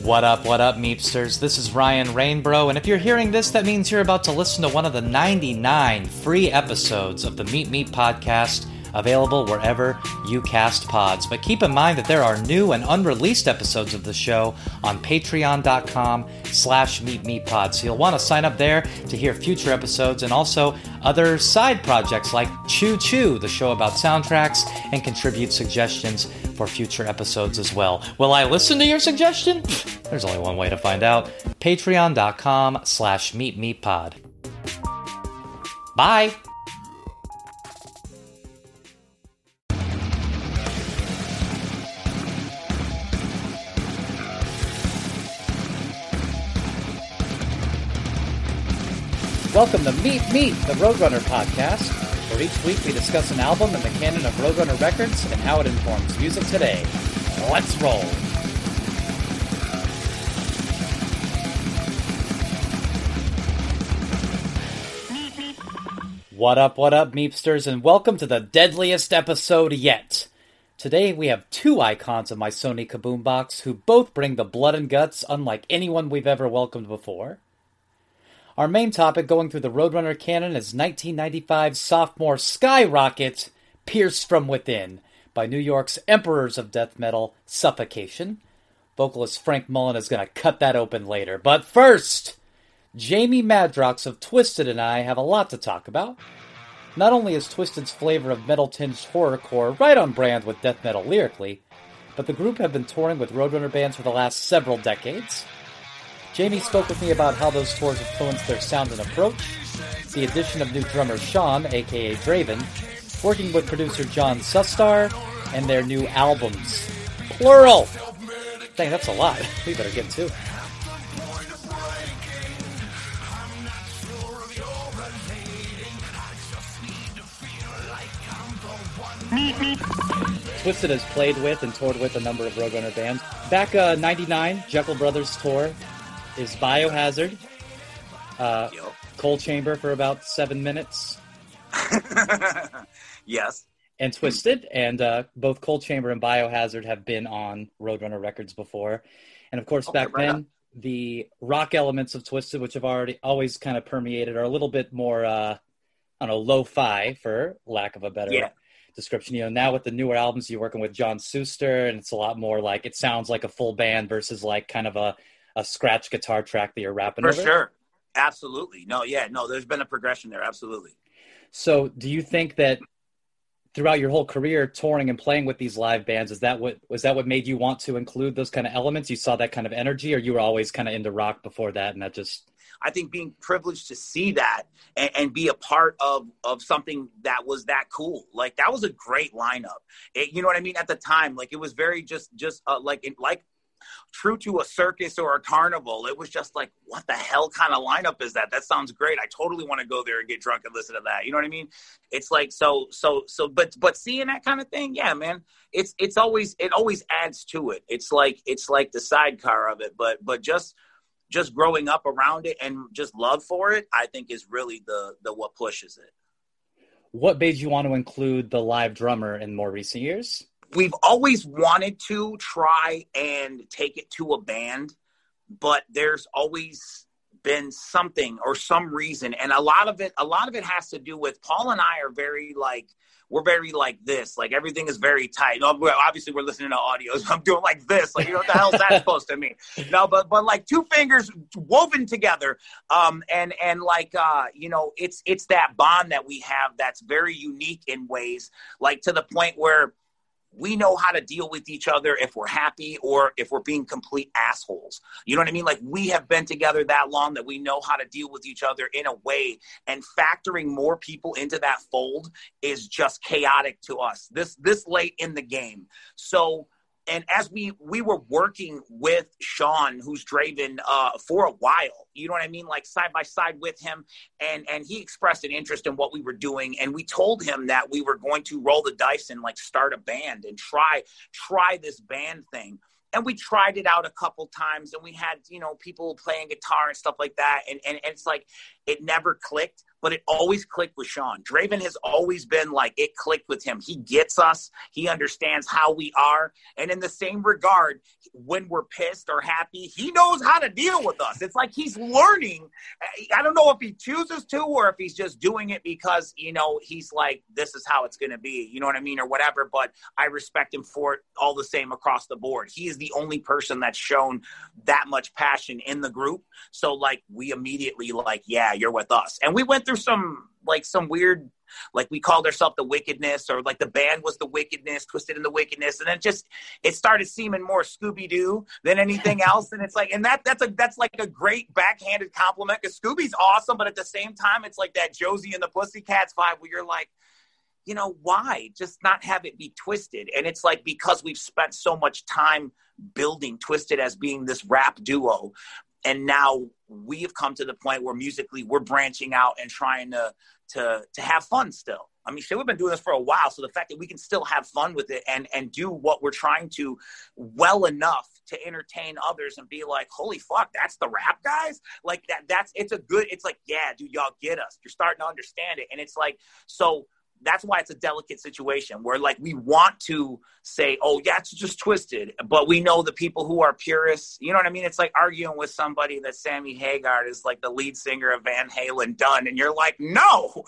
What up, Meepsters? This is Ryan Rainbro, and if you're hearing this, that means you're about to listen to one of the 99 free episodes of the Meet Me podcast, available wherever you cast pods. But keep in mind that there are new and unreleased episodes of the show on patreon.com/meetmepod. So you'll want to sign up there to hear future episodes and also other side projects like Choo Choo, the show about soundtracks, and contribute suggestions for future episodes as well. Will I listen to your suggestion? There's only one way to find out. Patreon.com/meetmepod. Bye! Welcome to Meet Me, the Roadrunner podcast, where each week we discuss an album in the canon of Roadrunner Records and how it informs music today. Let's roll! What up, Meepsters, and welcome to the deadliest episode yet. Today we have two icons of my Sony Kaboom box who both bring the blood and guts unlike anyone we've ever welcomed before. Our main topic going through the Roadrunner canon is 1995's sophomore Skyrocket, Pierced from Within, by New York's Emperors of Death Metal, Suffocation. Vocalist Frank Mullen is going to cut that open later. But first, Jamie Madrox of Twisted and I have a lot to talk about. Not only is Twisted's flavor of metal-tinged horrorcore right on brand with death metal lyrically, but the group have been touring with Roadrunner bands for the last several decades. Jamie spoke with me about how those tours influenced their sound and approach, the addition of new drummer Sean, aka Draven, working with producer John Sustar, and their new albums. Plural! Dang, that's a lot. We better get to it. Twisted has played with and toured with a number of Roadrunner bands. Back 99, Jekyll Brothers tour is Biohazard, Coal Chamber for about 7 minutes. Yes. And Twisted, and both Coal Chamber and Biohazard have been on Roadrunner Records before. And of course, back then, the rock elements of Twisted, which have always kind of permeated, are a little bit more, lo-fi, for lack of a better description. You know, now with the newer albums, you're working with John Suster, and it's a lot more like, it sounds like a full band versus like kind of a scratch guitar track that you're rapping over. For sure. Absolutely. No, there's been a progression there. Absolutely. So do you think that throughout your whole career touring and playing with these live bands, was that what made you want to include those kind of elements? You saw that kind of energy, or you were always kind of into rock before that, and that just... I think being privileged to see that and be a part of something that was that cool, like that was a great lineup. You know what I mean? At the time, like it was very just like true to a circus or a carnival. It was just like, what the hell kind of lineup is that? That sounds great. I totally want to go there and get drunk and listen to that. You know what I mean? It's like, but seeing that kind of thing, yeah, man, it always adds to it. It's like the sidecar of it, but just growing up around it and just love for it, I think is really the what pushes it. What made you want to include the live drummer in more recent years? We've always wanted to try and take it to a band, but there's always been something or some reason. And a lot of it has to do with Paul and I are we're very like this, like everything is very tight. No, obviously we're listening to audios. I'm doing like this, like, you know, what the hell is that supposed to mean? No, but like two fingers woven together. And you know, it's that bond that we have that's very unique in ways, like to the point where we know how to deal with each other if we're happy or if we're being complete assholes. You know what I mean? Like we have been together that long that we know how to deal with each other in a way, and factoring more people into that fold is just chaotic to us this late in the game. So, and as we were working with Sean, who's Draven, for a while, you know what I mean? Like side by side with him. And he expressed an interest in what we were doing. And we told him that we were going to roll the dice and like start a band and try this band thing. And we tried it out a couple times, and we had, people playing guitar and stuff like that. And it's like, it never clicked, but it always clicked with Sean. Draven has always been like, it clicked with him. He gets us. He understands how we are. And in the same regard, when we're pissed or happy, he knows how to deal with us. It's like he's learning. I don't know if he chooses to, or if he's just doing it because, he's like, this is how it's going to be, you know what I mean? Or whatever. But I respect him for it all the same across the board. He is the only person that's shown that much passion in the group. So like, we immediately like, yeah, you're with us. And we went through some weird, like we called ourselves the Wickedness, or like the band was the Wickedness, Twisted in the Wickedness. And then it started seeming more Scooby-Doo than anything else. And it's like, and that's like a great backhanded compliment, because Scooby's awesome. But at the same time, it's like that Josie and the Pussycats vibe where you're like, why just not have it be Twisted? And it's like, because we've spent so much time building Twisted as being this rap duo. And now we have come to the point where musically we're branching out and trying to have fun still. I mean, shit, we've been doing this for a while. So the fact that we can still have fun with it and do what we're trying to well enough to entertain others and be like, holy fuck, that's the rap guys? Like it's like, yeah, dude, y'all get us. You're starting to understand it. And it's like, so that's why it's a delicate situation where like we want to say, oh yeah, it's just Twisted, but we know the people who are purists, you know what I mean? It's like arguing with somebody that Sammy Hagar is like the lead singer of Van Halen done. And you're like, no,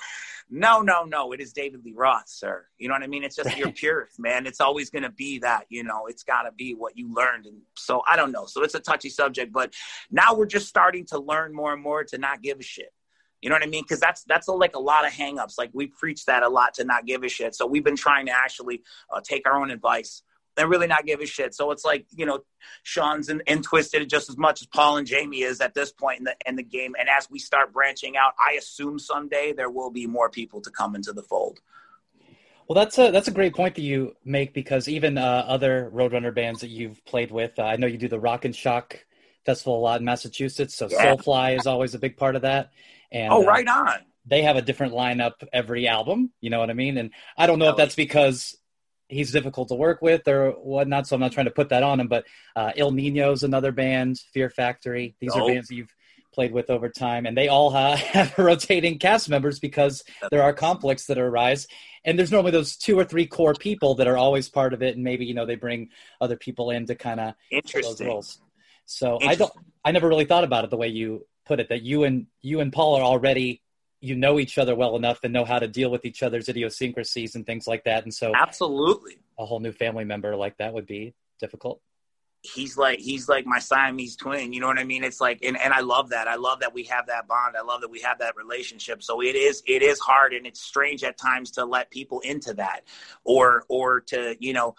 it is David Lee Roth, sir. You know what I mean? It's just, you're purist, man. It's always going to be that, it's got to be what you learned. And so I don't know. So it's a touchy subject, but now we're just starting to learn more and more to not give a shit. You know what I mean? Because that's like a lot of hangups. Like we preach that a lot, to not give a shit. So we've been trying to actually take our own advice and really not give a shit. So it's like, Sean's in Twisted just as much as Paul and Jamie is at this point in the game. And as we start branching out, I assume someday there will be more people to come into the fold. Well, that's a great point that you make, because even other Roadrunner bands that you've played with, I know you do the Rock and Shock Festival a lot in Massachusetts. So yeah. Soulfly is always a big part of that. And, right on. They have a different lineup every album. You know what I mean? And I don't know if that's because he's difficult to work with or whatnot, so I'm not trying to put that on him. But Il Nino's another band, Fear Factory. These are bands that you've played with over time. And they all have rotating cast members because there are conflicts that arise. And there's normally those 2 or 3 core people that are always part of it. And maybe, they bring other people in to kind of fill those roles. So I never really thought about it the way you put it, that you and Paul are already, each other well enough and know how to deal with each other's idiosyncrasies and things like that. And so absolutely, a whole new family member like that would be difficult. He's like my Siamese twin. You know what I mean? It's like, and I love that. I love that we have that bond. I love that we have that relationship. So it is hard, and it's strange at times to let people into that or to,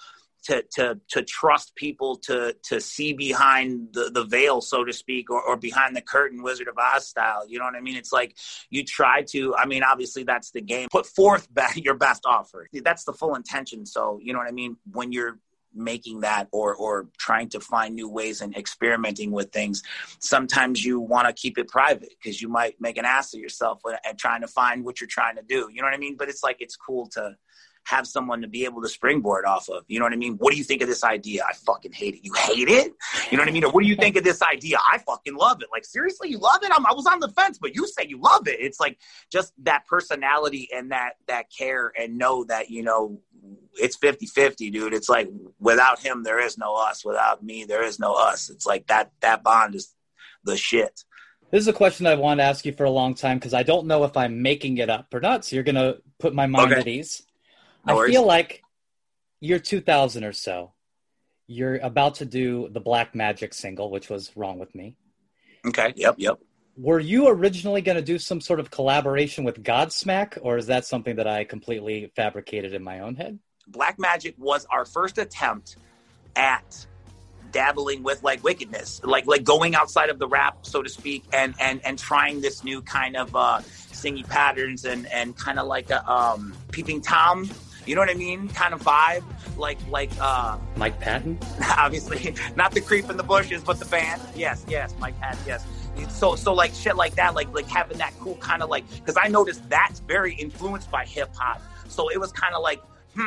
to trust people to see behind the veil, so to speak, or behind the curtain, Wizard of Oz style. You know what I mean? It's like you try to, obviously that's the game. Put forth your best offer. That's the full intention. So, you know what I mean? When you're making that or trying to find new ways and experimenting with things, sometimes you want to keep it private because you might make an ass of yourself and trying to find what you're trying to do. You know what I mean? But it's like, it's cool to have someone to be able to springboard off of. You know what I mean? What do you think of this idea? I fucking hate it. You hate it? You know what I mean? Or what do you think of this idea? I fucking love it. Like, seriously, you love it? I was on the fence, but you say you love it. It's like just that personality and that care, and know that, it's 50-50, dude. It's like, without him, there is no us. Without me, there is no us. It's like that bond is the shit. This is a question I've wanted to ask you for a long time, because I don't know if I'm making it up or not. So you're going to put my mind at ease. No I feel like year 2000 or so, you're about to do the Black Magic single, which was Wrong With Me. Okay. Yep. Were you originally going to do some sort of collaboration with Godsmack, or is that something that I completely fabricated in my own head? Black Magic was our first attempt at dabbling with like wickedness, like going outside of the rap, so to speak, and trying this new kind of singy patterns and kind of like a Peeping Tom, you know what I mean, kind of vibe, like Mike Patton, obviously not the creep in the bushes, but the band. Yes, Mike Patton. Yes. So like shit like that, like having that cool kind of like, because I noticed that's very influenced by hip hop. So it was kind of like,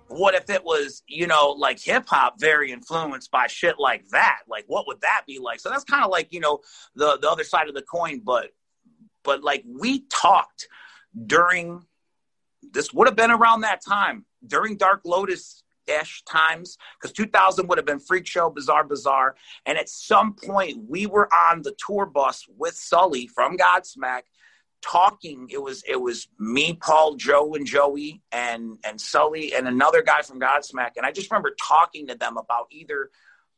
what if it was, you know, like hip hop very influenced by shit like that? Like, what would that be like? So that's kind of like, you know, the other side of the coin. But like, we talked during, this would have been around that time, during Dark Lotus-ish times, because 2000 would have been Freak Show, Bizarre. And at some point, we were on the tour bus with Sully from Godsmack, talking. It was me, Paul, Joe, and Joey, and Sully, and another guy from Godsmack. And I just remember talking to them about either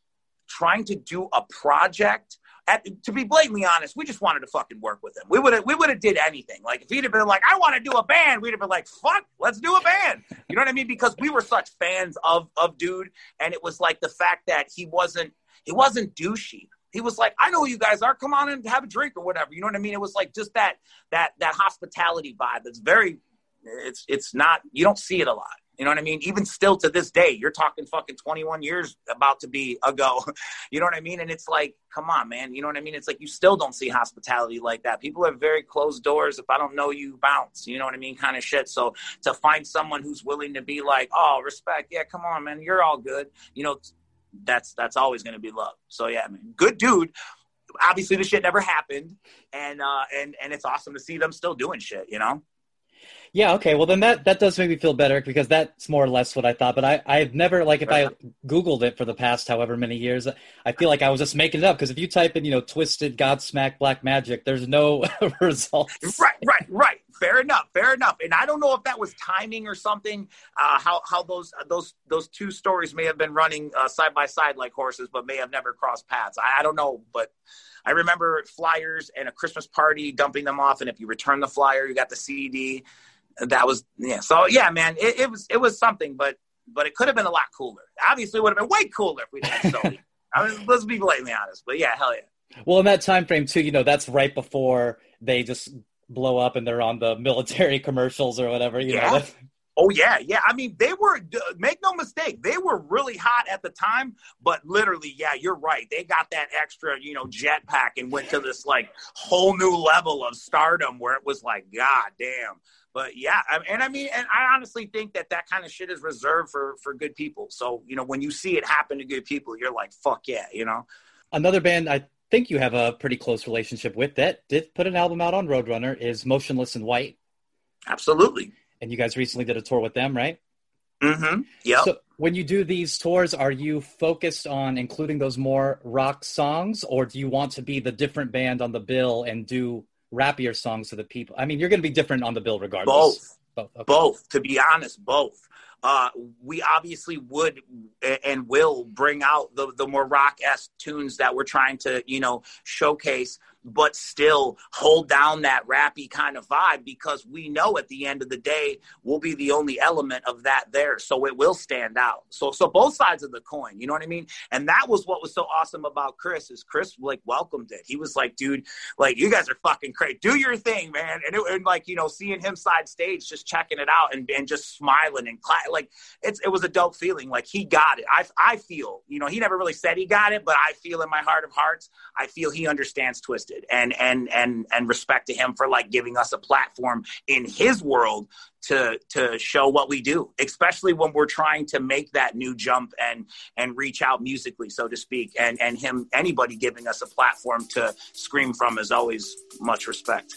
trying to do a project. To be blatantly honest, we just wanted to fucking work with him. We would have did anything. Like, if he'd have been like, I want to do a band, we'd have been like, fuck, let's do a band. You know what I mean? Because we were such fans of dude. And it was like the fact that he wasn't douchey. He was like, I know who you guys are. Come on and have a drink or whatever. You know what I mean? It was like just that hospitality vibe. That's very, it's not, you don't see it a lot. You know what I mean? Even still to this day, you're talking fucking 21 years about to be ago. You know what I mean? And it's like, come on, man. You know what I mean? It's like, you still don't see hospitality like that. People have very closed doors. If I don't know you, bounce. You know what I mean? Kind of shit. So to find someone who's willing to be like, oh, respect. Yeah, come on, man. You're all good. You know, that's always going to be love. So yeah, man, good dude. Obviously the shit never happened. And it's awesome to see them still doing shit, you know? Yeah, okay. Well, then that does make me feel better, because that's more or less what I thought. But I've never, like, if I Googled it for the past however many years, I feel like I was just making it up. Because if you type in, you know, Twisted, Godsmack, Black Magic, there's no results. Right. Fair enough. And I don't know if that was timing or something, how those two stories may have been running side by side like horses, but may have never crossed paths. I don't know, but I remember flyers and a Christmas party, dumping them off. And if you return the flyer, you got the CD. That was, yeah. So yeah, man, it was something, but it could have been a lot cooler. Obviously, it would have been way cooler if we didn't Sony. I mean, let's be blatantly honest. But yeah, hell yeah. Well, in that time frame too, you know, that's right before they just blow up and they're on the military commercials or whatever. You know. Oh, yeah. I mean, they were, make no mistake, they were really hot at the time, but literally, yeah, you're right. They got that extra, you know, jetpack and went to this, like, whole new level of stardom where it was like, God damn. But, yeah, and I honestly think that kind of shit is reserved for good people. So, you know, when you see it happen to good people, you're like, fuck yeah, you know? Another band I think you have a pretty close relationship with that did put an album out on Roadrunner is Motionless in White. Absolutely. And you guys recently did a tour with them, right? Mm-hmm. Yeah. So when you do these tours, are you focused on including those more rock songs, or do you want to be the different band on the bill and do rappier songs to the people? I mean, you're going to be different on the bill regardless. Both. Okay. Both. To be honest, both. We obviously would and will bring out the more rock-esque tunes that we're trying to, you know, showcase, but still hold down that rappy kind of vibe, because we know at the end of the day, we'll be the only element of that there. So it will stand out. So both sides of the coin, you know what I mean? And that was what was so awesome about Chris, is Chris, like, welcomed it. He was like, dude, like, you guys are fucking crazy. Do your thing, man. And like, you know, seeing him side stage, just checking it out and just smiling and like, it was a dope feeling. Like, he got it. I feel, you know, he never really said he got it, but I feel in my heart of hearts, I feel he understands Twisted. And respect to him for, like, giving us a platform in his world to show what we do, especially when we're trying to make that new jump and reach out musically, so to speak. And anybody giving us a platform to scream from is always much respect.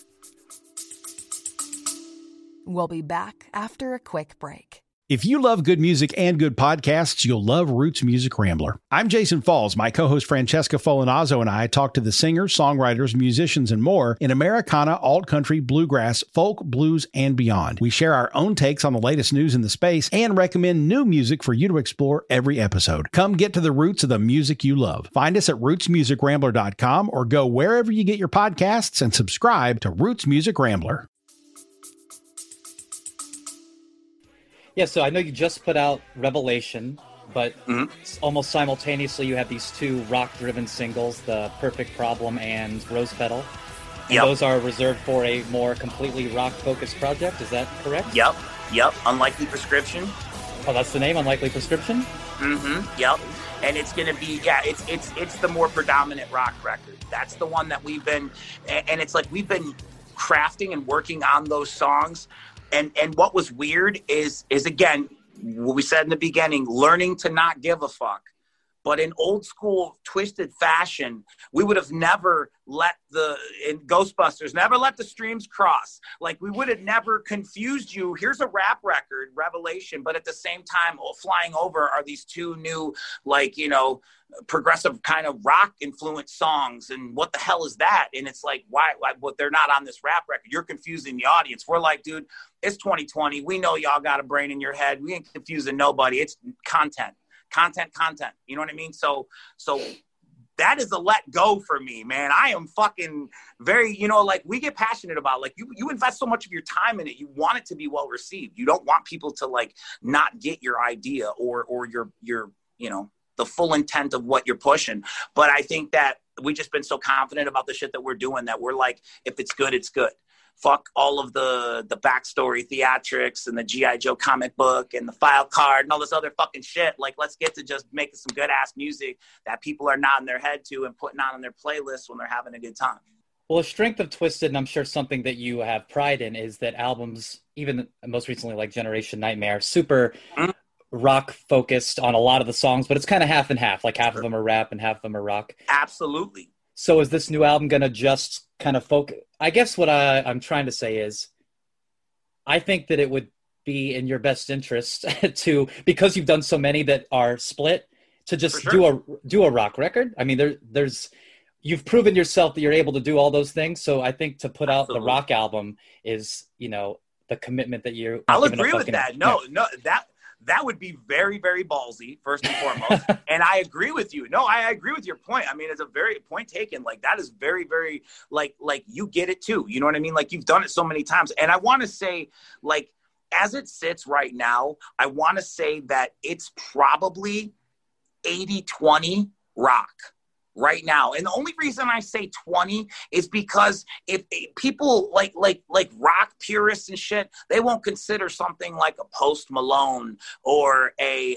We'll be back after a quick break. If you love good music and good podcasts, you'll love Roots Music Rambler. I'm Jason Falls. My co-host Francesca Folinazzo and I talk to the singers, songwriters, musicians, and more in Americana, alt-country, bluegrass, folk, blues, and beyond. We share our own takes on the latest news in the space and recommend new music for you to explore every episode. Come get to the roots of the music you love. Find us at rootsmusicrambler.com or go wherever you get your podcasts and subscribe to Roots Music Rambler. Yeah, so I know you just put out Revelation, but almost simultaneously you have these two rock-driven singles, The Perfect Problem and Rose Petal. And those are reserved for a more completely rock-focused project, is that correct? Yep. Unlikely Prescription. Oh, that's the name, Unlikely Prescription? Yep. And it's going to be, it's the more predominant rock record. That's the one that we've been, and it's like we've been crafting and working on those songs. And what was weird is again, what we said in the beginning, learning to not give a fuck. But in old school Twisted fashion, we would have never in Ghostbusters, never let the streams cross. Like, we would have never confused you. Here's a rap record, Revelation, but at the same time, flying over are these two new, like, you know, progressive kind of rock influenced songs. And what the hell is that? And it's like, why but they're not on this rap record? You're confusing the audience. We're like, dude, it's 2020. We know y'all got a brain in your head. We ain't confusing nobody. It's content. You know what I mean? So that is a let go for me, man. I am fucking very, you know, like, we get passionate about, like, you invest so much of your time in it. You want it to be well received. You don't want people to, like, not get your idea or your, you know, the full intent of what you're pushing. But I think that we just been so confident about the shit that we're doing that we're like, if it's good, it's good. Fuck all of the backstory theatrics and the G.I. Joe comic book and the file card and all this other fucking shit. Like, let's get to just making some good ass music that people are nodding their head to and putting on their playlist when they're having a good time. Well, a strength of Twisted, and I'm sure something that you have pride in, is that albums, even most recently like Generation Nightmare, super rock focused on a lot of the songs, but it's kind of half and half. Like, half of them are rap and half of them are rock. Absolutely. So is this new album going to just kind of focus? I guess what I'm trying to say is, I think that it would be in your best interest to, because you've done so many that are split, to just do a rock record. I mean, you've proven yourself that you're able to do all those things. So I think to put out the rock album is, you know, the commitment that you're. I'll agree with that. No, that would be very, very ballsy, first and foremost. And I agree with you. No, I agree with your point. I mean, it's a very point taken. Like, that is very, very, like you get it too. You know what I mean? Like, you've done it so many times. And I want to say, like, as it sits right now, I want to say that it's probably 80-20 rock right now. And the only reason I say 20 is because if people like rock purists and shit, they won't consider something like a Post Malone or a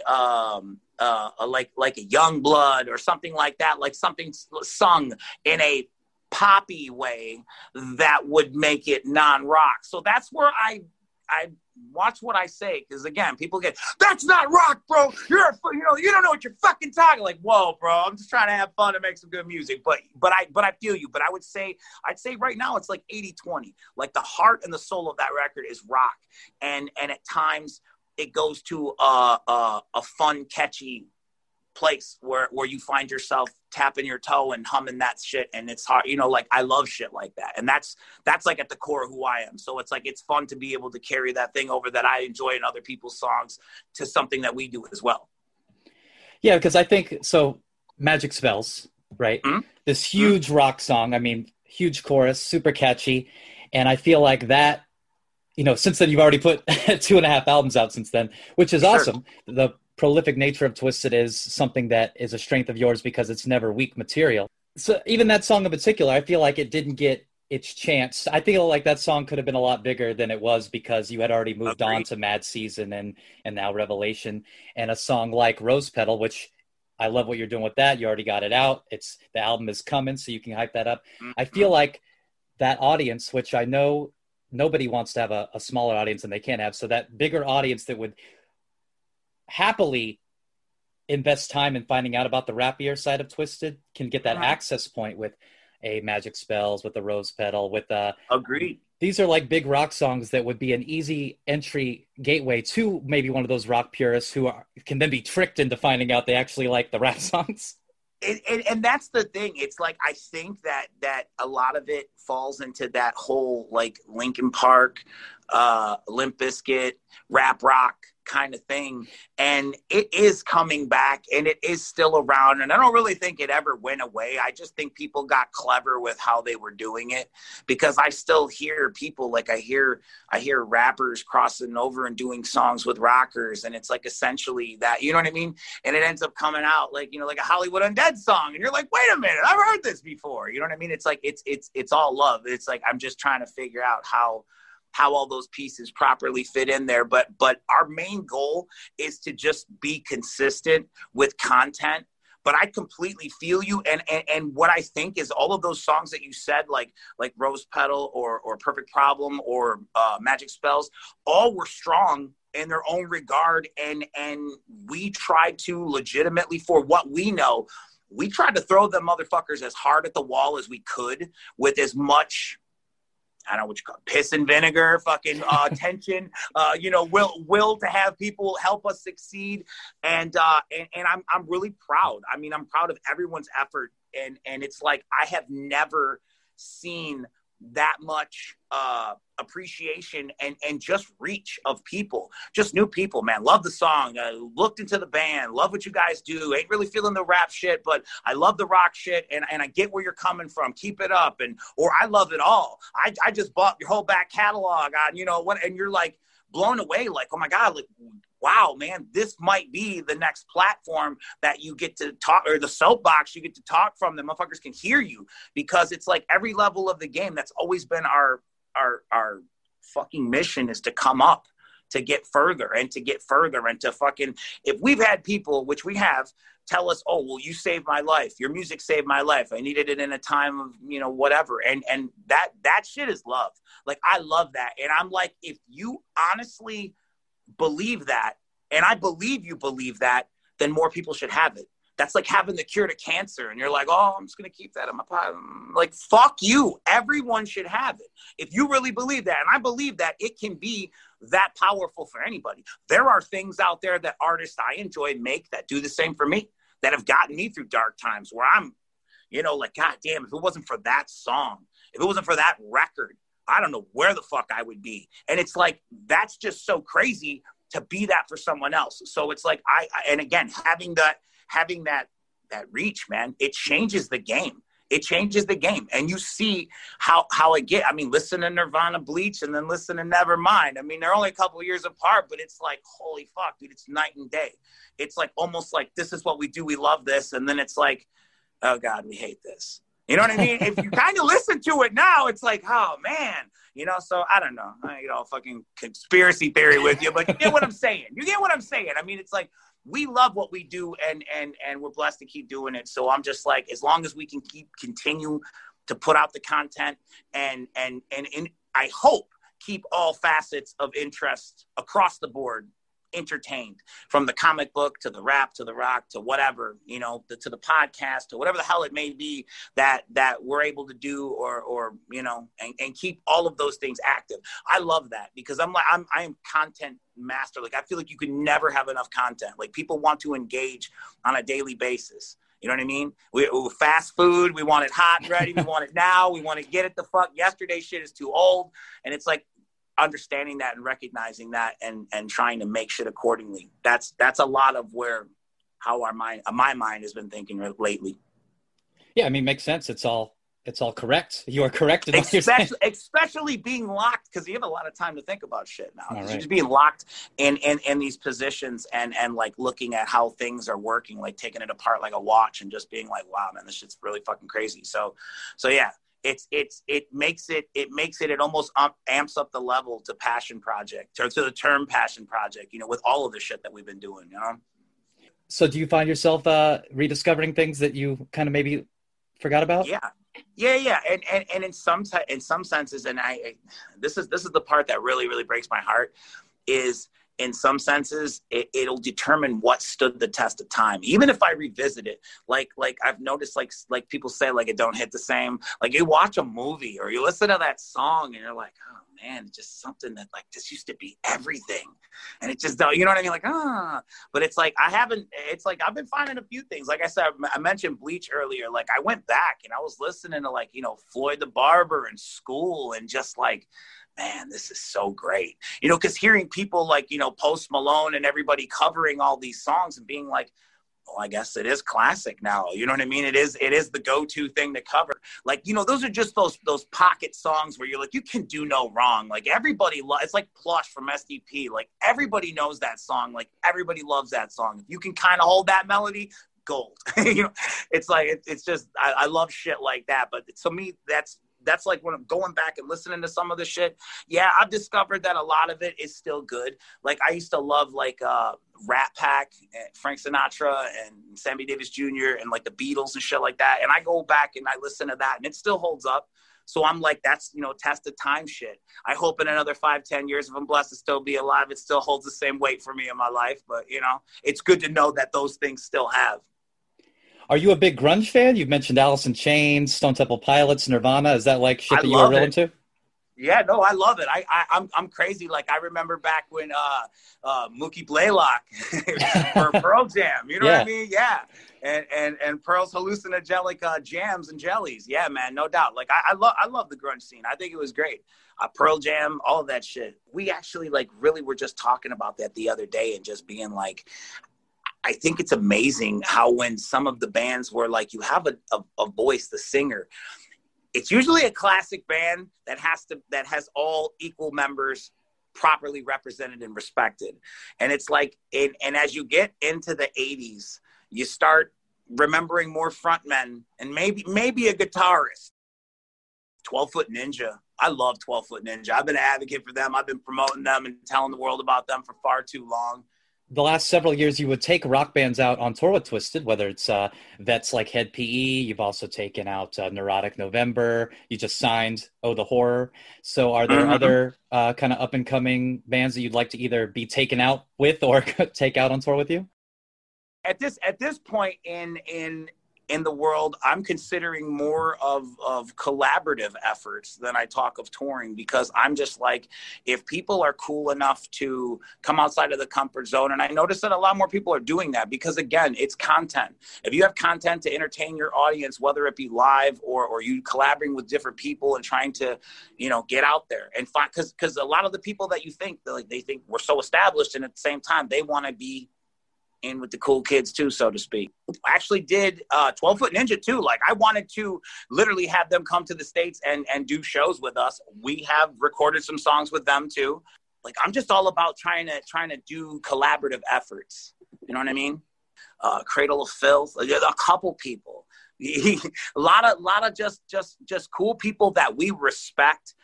like a Youngblood or something like that, like something sung in a poppy way that would make it non-rock. So that's where I watch what I say, because again, people get, that's not rock, bro. You don't know what you're fucking talking. Like, whoa, bro, I'm just trying to have fun and make some good music. But I feel you. But I'd say right now it's like 80-20. Like, the heart and the soul of that record is rock, and at times it goes to a fun, catchy place where you find yourself tapping your toe and humming that shit, and it's hard, you know, like, I love shit like that, and that's like at the core of who I am. So it's like, it's fun to be able to carry that thing over that I enjoy in other people's songs to something that we do as well. Yeah, because I think so. Magic Spells, right? This huge rock song. I mean, huge chorus, super catchy, and I feel like that, you know, since then you've already put 2.5 albums out since then, which is awesome. The prolific nature of Twisted is something that is a strength of yours because it's never weak material. So even that song in particular, I feel like it didn't get its chance. I feel like that song could have been a lot bigger than it was because you had already moved on to Mad Season and now Revelation, and a song like Rose Petal, which I love what you're doing with that. You already got it out. The album is coming, so you can hype that up. I feel like that audience, which I know nobody wants to have a smaller audience than they can have, so that bigger audience that would happily invest time in finding out about the rappier side of Twisted can get that access point with a Magic Spells, with the Rose Petal, with agreed. These are like big rock songs that would be an easy entry gateway to maybe one of those rock purists who can then be tricked into finding out they actually like the rap songs. And that's the thing. It's like, I think that a lot of it falls into that whole, like, Linkin Park, Limp Bizkit, rap rock kind of thing. And it is coming back, and it is still around. And I don't really think it ever went away. I just think people got clever with how they were doing it, because I still hear people, like, I hear rappers crossing over and doing songs with rockers. And it's like essentially that, you know what I mean? And it ends up coming out like, you know, like a Hollywood Undead song. And you're like, wait a minute, I've heard this before. You know what I mean? It's like, it's all love. It's like, I'm just trying to figure out how all those pieces properly fit in there. But our main goal is to just be consistent with content. But I completely feel you. And what I think is all of those songs that you said, like Rose Petal or Perfect Problem or Magic Spells, all were strong in their own regard. And we tried to legitimately, for what we know, we tried to throw them motherfuckers as hard at the wall as we could with as much, I don't know what you call it, piss and vinegar, fucking tension, will to have people help us succeed. And I'm really proud. I mean, I'm proud of everyone's effort. And it's like, I have never seen that much appreciation and just reach of people, just new people, man. Love the song. Looked into the band. Love what you guys do. Ain't really feeling the rap shit, but I love the rock shit, and I get where you're coming from. Keep it up. Or I love it all. I just bought your whole back catalog on, what, and you're like blown away, like, oh my God, like, wow, man, this might be the next platform that you get to talk, or the soapbox you get to talk from. The motherfuckers can hear you, because it's like every level of the game. That's always been our fucking mission, is to come up, to get further and to fucking, if we've had people, which we have, tell us, oh, well, you saved my life. Your music saved my life. I needed it in a time of, whatever. And that shit is love. Like, I love that. And I'm like, if you honestly believe that, and I believe you believe that, then more people should have it. That's like having the cure to cancer, and you're like, oh, I'm just going to keep that in my pocket. Like, fuck you. Everyone should have it. If you really believe that, and I believe that it can be that powerful for anybody. There are things out there that artists I enjoy make that do the same for me, that have gotten me through dark times, where I'm, like, God damn, if it wasn't for that song, if it wasn't for that record, I don't know where the fuck I would be. And it's like, that's just so crazy to be that for someone else. So it's like, and again, having that reach, man, it changes the game. It changes the game. And you see how it get. I mean, listen to Nirvana, Bleach, and then listen to Nevermind. I mean, they're only a couple of years apart, but it's like, holy fuck, dude, it's night and day. It's like, almost like, this is what we do. We love this. And then it's like, oh God, we hate this. You know what I mean? If you kind of listen to it now, it's like, oh man, so I don't know, fucking conspiracy theory with you, but you get what I'm saying. I mean, it's like, we love what we do, and we're blessed to keep doing it. So I'm just like, as long as we can continue to put out the content and I hope keep all facets of interest across the board entertained, from the comic book to the rap to the rock to whatever, to the podcast, to whatever the hell it may be that we're able to do, or and keep all of those things active. I love that, because I am content master. Like, I feel like you can never have enough content. Like, people want to engage on a daily basis. You know what I mean? We fast food. We want it hot and ready. We want it now. We want to get it the fuck. Yesterday shit is too old. And it's like, understanding that and recognizing that and trying to make shit accordingly. That's a lot of how my mind has been thinking lately. Yeah, I mean, makes sense. It's all correct. You are correct. Especially being locked, because you have a lot of time to think about shit now. Right. You're just being locked in these positions and like looking at how things are working, like taking it apart like a watch, and just being like, wow, man, this shit's really fucking crazy. So yeah. It almost amps up the level to passion project, or to the term passion project, with all of the shit that we've been doing, So do you find yourself rediscovering things that you kind of maybe forgot about? Yeah. And in some senses, and this is the part that really, really breaks my heart, is in some senses, it'll determine what stood the test of time. Even if I revisit it, like I've noticed, like people say, like, it don't hit the same. Like, you watch a movie or you listen to that song and you're like, oh man, it's just something that, like, this used to be everything. And it just don't, you know what I mean? Like, but it's like, I've been finding a few things. Like I said, I mentioned Bleach earlier. Like, I went back and I was listening to, like, Floyd the Barber and School, and just like, man, this is so great. Because hearing people like, Post Malone and everybody covering all these songs and being like, oh, I guess it is classic now. You know what I mean? It is the go-to thing to cover. Like, those are just those pocket songs where you're like, you can do no wrong. Like, everybody it's like Plush from SDP. Like, everybody knows that song. Like, everybody loves that song. If you can kind of hold that melody, gold. It's like, it's just, I love shit like that. But to me, that's like, when I'm going back and listening to some of the shit, yeah, I've discovered that a lot of it is still good. Like, I used to love, like, Rat Pack, and Frank Sinatra and Sammy Davis Jr. and, like, the Beatles and shit like that. And I go back and I listen to that, and it still holds up. So I'm like, that's, test of time shit. I hope in another 5-10 years, if I'm blessed to still be alive, it still holds the same weight for me in my life. But, it's good to know that those things still have. Are you a big grunge fan? You've mentioned Alice in Chains, Stone Temple Pilots, Nirvana. Is that like shit that you were real into? Yeah, no, I love it. I'm crazy. Like, I remember back when Mookie Blaylock for Pearl Jam. You know what I mean? Yeah. And Pearl's hallucinogenic jams and jellies. Yeah, man, no doubt. Like, I love the grunge scene. I think it was great. Pearl Jam, all of that shit. We actually really were just talking about that the other day and just being like, I think it's amazing how when some of the bands were like, you have a voice, the singer, it's usually a classic band that has all equal members properly represented and respected. And it's like, and as you get into the 80s, you start remembering more frontmen and maybe a guitarist. 12 Foot Ninja. I love 12 Foot Ninja. I've been an advocate for them. I've been promoting them and telling the world about them for far too long. The last several years, you would take rock bands out on tour with Twisted, whether it's vets like Hed PE. You've also taken out Neurotic November. You just signed Oh the Horror. So are there other kind of up-and-coming bands that you'd like to either be taken out with or take out on tour with you? At this point in the world, I'm considering more of collaborative efforts than I talk of touring, because I'm just like, if people are cool enough to come outside of the comfort zone, and I notice that a lot more people are doing that, because again, it's content. If you have content to entertain your audience, whether it be live or you collaborating with different people and trying to, get out there and find, because a lot of the people that you think, they think we're so established, and at the same time, they want to be in with the cool kids too, so to speak. I actually did 12 Foot Ninja too. Like, I wanted to literally have them come to the States and do shows with us. We have recorded some songs with them too. Like, I'm just all about trying to do collaborative efforts. You know what I mean? Cradle of Filth, a couple people, a lot of just cool people that we respect.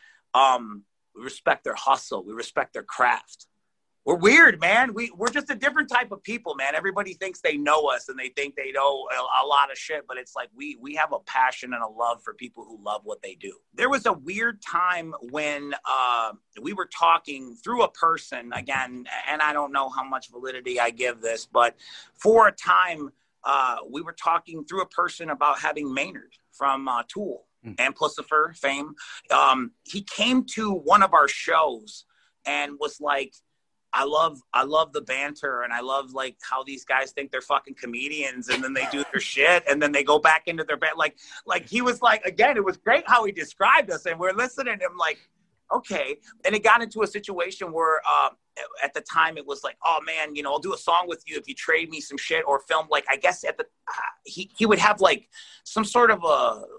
We respect their hustle. We respect their craft. We're weird, man. We're just a different type of people, man. Everybody thinks they know us and they think they know a lot of shit, but it's like we have a passion and a love for people who love what they do. There was a weird time when we were talking through a person, again, and I don't know how much validity I give this, but for a time we were talking through a person about having Maynard from Tool and Amplifier fame. He came to one of our shows and was like, I love the banter, and I love like how these guys think they're fucking comedians, and then they do their shit and then they go back into their bed. Like he was like, again, it was great how he described us, and we're listening to him like, okay. And it got into a situation where at the time it was like, oh man, I'll do a song with you if you trade me some shit or film. Like, I guess at the he would have like some sort of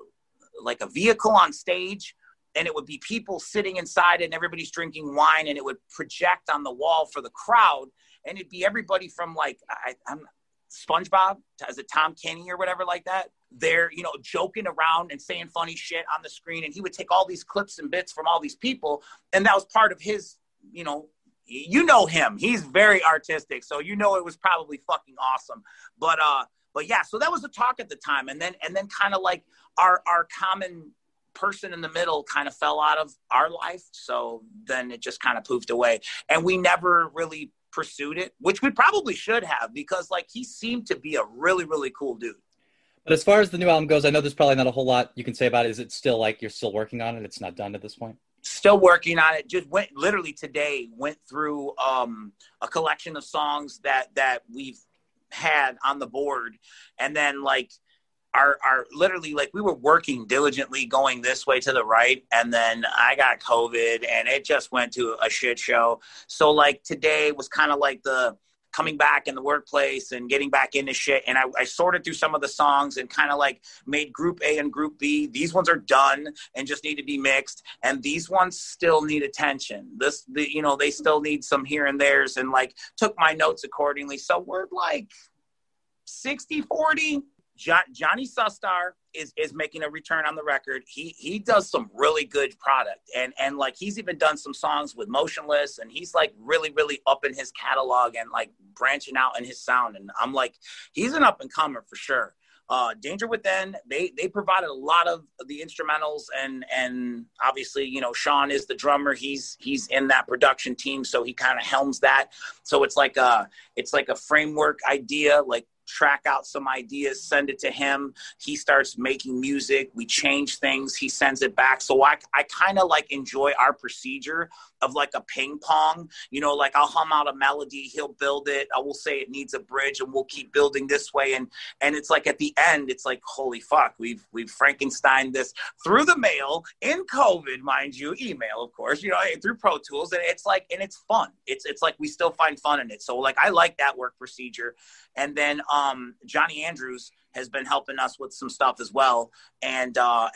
a vehicle on stage, and it would be people sitting inside and everybody's drinking wine, and it would project on the wall for the crowd. And it'd be everybody from like, I'm SpongeBob, is it Tom Kenny or whatever like that? They're, joking around and saying funny shit on the screen. And he would take all these clips and bits from all these people. And that was part of his, you know him, he's very artistic. So, it was probably fucking awesome. But yeah, so that was the talk at the time. And then kind of like our common person in the middle kind of fell out of our life. So then it just kind of poofed away, and we never really pursued it, which we probably should have, because like he seemed to be a really, really cool dude. But as far as the new album goes, I know there's probably not a whole lot you can say about it. Is it still like you're still working on it? It's not done at this point? Still working on it. Just went through a collection of songs that we've had on the board, and then like our literally, like, we were working diligently going this way to the right, and then I got COVID and it just went to a shit show. So like today was kind of like the coming back in the workplace and getting back into shit. And I sorted through some of the songs and kind of like made group A and group B. These ones are done and just need to be mixed. And these ones still need attention. They still need some here and there's, and like took my notes accordingly. So we're like 60-40. Johnny Sustar is making a return on the record. He does some really good product, and like he's even done some songs with Motionless, and he's like really, really up in his catalog and like branching out in his sound. And I'm like, he's an up and comer for sure. Danger Within, they provided a lot of the instrumentals, and obviously, you know, Sean is the drummer. He's in that production team, so he kind of helms that. So it's like a framework idea, like track out some ideas, send it to him. He starts making music. We change things. He sends it back. So I kind of like enjoy our procedure of like a ping pong, you know, like I'll hum out a melody. He'll build it. I will say it needs a bridge, and we'll keep building this way. And it's like at the end, it's like, holy fuck, we've Frankenstein this through the mail in COVID, mind you, email, of course, you know, through Pro Tools. And it's like, and it's fun. It's like, we still find fun in it. So like, I like that work procedure. And then Johnny Andrews has been helping us with some stuff as well, and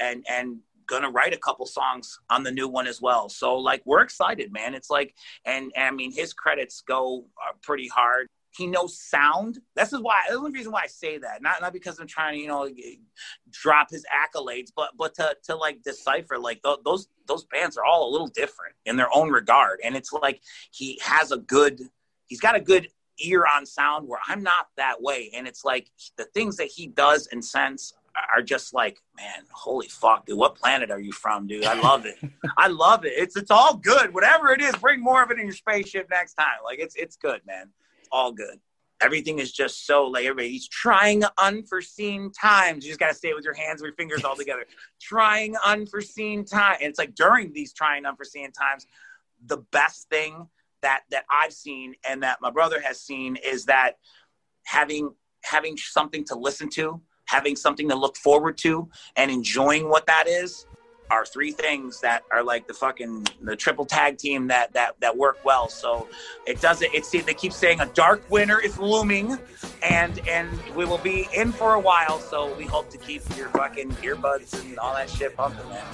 gonna write a couple songs on the new one as well. So like, we're excited, man. It's like, and I mean, his credits go pretty hard. He knows sound. That's the only reason why I say that. Not because I'm trying to, you know, drop his accolades, but to like decipher, like those bands are all a little different in their own regard. And it's like, he's got a good ear on sound where I'm not that way. And it's like the things that he does and sends are just like, man, holy fuck, dude, what planet are you from, dude? I love it. I love it. It's all good. Whatever it is, bring more of it in your spaceship next time. Like, it's good, man. It's all good. Everything is just so like, everybody's trying unforeseen times. You just got to say it with your hands or your fingers all together. Trying unforeseen time. And it's like, during these trying unforeseen times, the best thing that I've seen and that my brother has seen is that having something to listen to, having something to look forward to, and enjoying what that is are three things that are like the triple tag team that work well. So they keep saying a dark winter is looming, and we will be in for a while. So we hope to keep your fucking earbuds and all that shit pumping, man.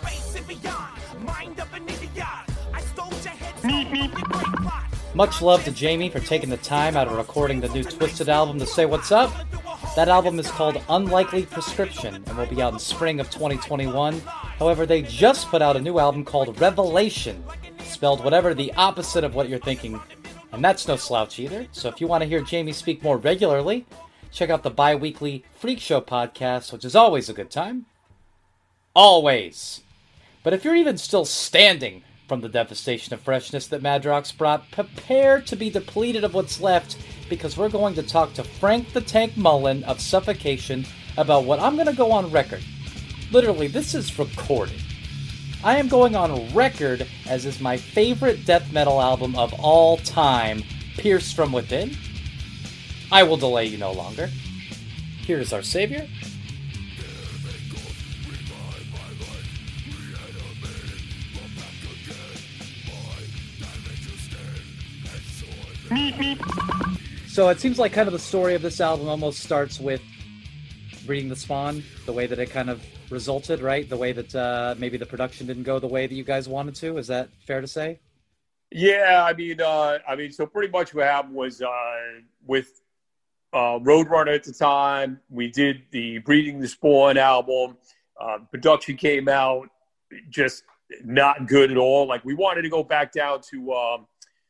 Much love to Jamie for taking the time out of recording the new Twisted album to say what's up. That album is called Unlikely Prescription and will be out in spring of 2021. However, they just put out a new album called Revelation, spelled whatever the opposite of what you're thinking. And that's no slouch either. So if you want to hear Jamie speak more regularly, check out the bi-weekly Freak Show podcast, which is always a good time. Always. But if you're even still standing from the devastation of freshness that Madrox brought, prepare to be depleted of what's left, because we're going to talk to Frank the Tank Mullen of Suffocation about what I'm going to go on record. Literally, this is recorded. I am going on record as is my favorite death metal album of all time, Pierced from Within. I will delay you no longer. Here is our savior. So it seems like kind of the story of this album almost starts with Breeding the Spawn, the way that it kind of resulted, right? The way that maybe the production didn't go the way that you guys wanted to. Is that fair to say? Yeah, I mean, so pretty much what happened was with Roadrunner at the time, we did the Breeding the Spawn album. Production came out just not good at all. Like, we wanted to go back down to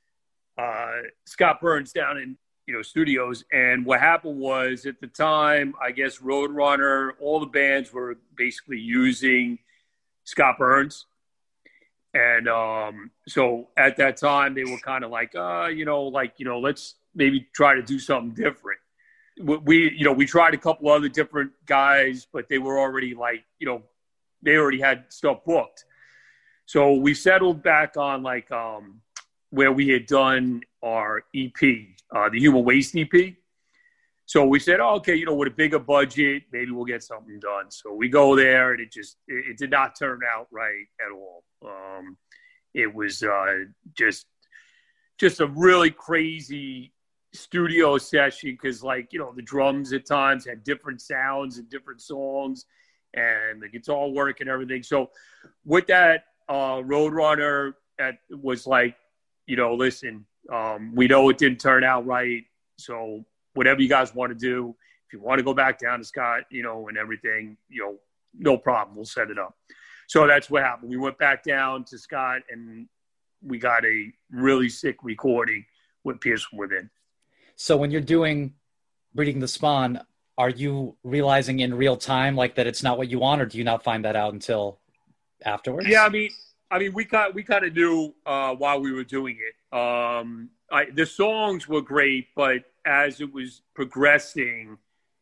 Scott Burns down in studios, and what happened was, at the time, I guess Roadrunner, all the bands were basically using Scott Burns, and so at that time they were kind of like, let's maybe try to do something different. We tried a couple other different guys, but they were already they already had stuff booked. So we settled back on where we had done our EP, the Human Waste EP. So we said, okay, with a bigger budget, maybe we'll get something done. So we go there, and it did not turn out right at all. It was just a really crazy studio session, because the drums at times had different sounds and different songs, and the guitar work and everything. So with that, Roadrunner was like, listen, we know it didn't turn out right, so whatever you guys want to do, if you want to go back down to Scott, and everything, no problem, we'll set it up. So that's what happened. We went back down to Scott, and we got a really sick recording with Pierce from Within. So when you're doing Breeding the Spawn, are you realizing in real time like that it's not what you want, or do you not find that out until afterwards? Yeah, I mean, we kind of knew while we were doing it. The songs were great, but as it was progressing,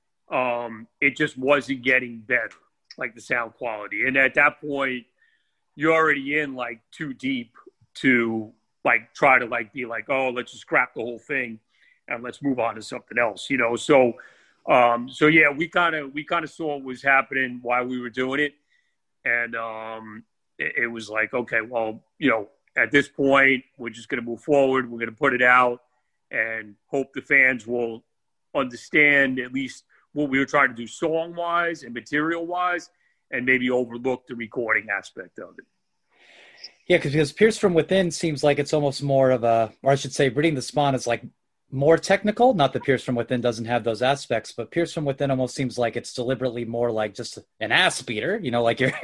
it just wasn't getting better, like the sound quality. And at that point, you're already in like too deep to like try to like be like, oh, let's just scrap the whole thing and let's move on to something else, you know? So yeah, we kind of saw what was happening while we were doing it. And it was like, okay, well, you know, at this point, we're just going to move forward. We're going to put it out and hope the fans will understand at least what we were trying to do song-wise and material-wise, and maybe overlook the recording aspect of it. Yeah, because Pierce from Within seems like it's almost more of a, or I should say, Breeding the Spawn is like more technical. Not that Pierce from Within doesn't have those aspects, but Pierce from Within almost seems like it's deliberately more like just an ass beater. You know, like you're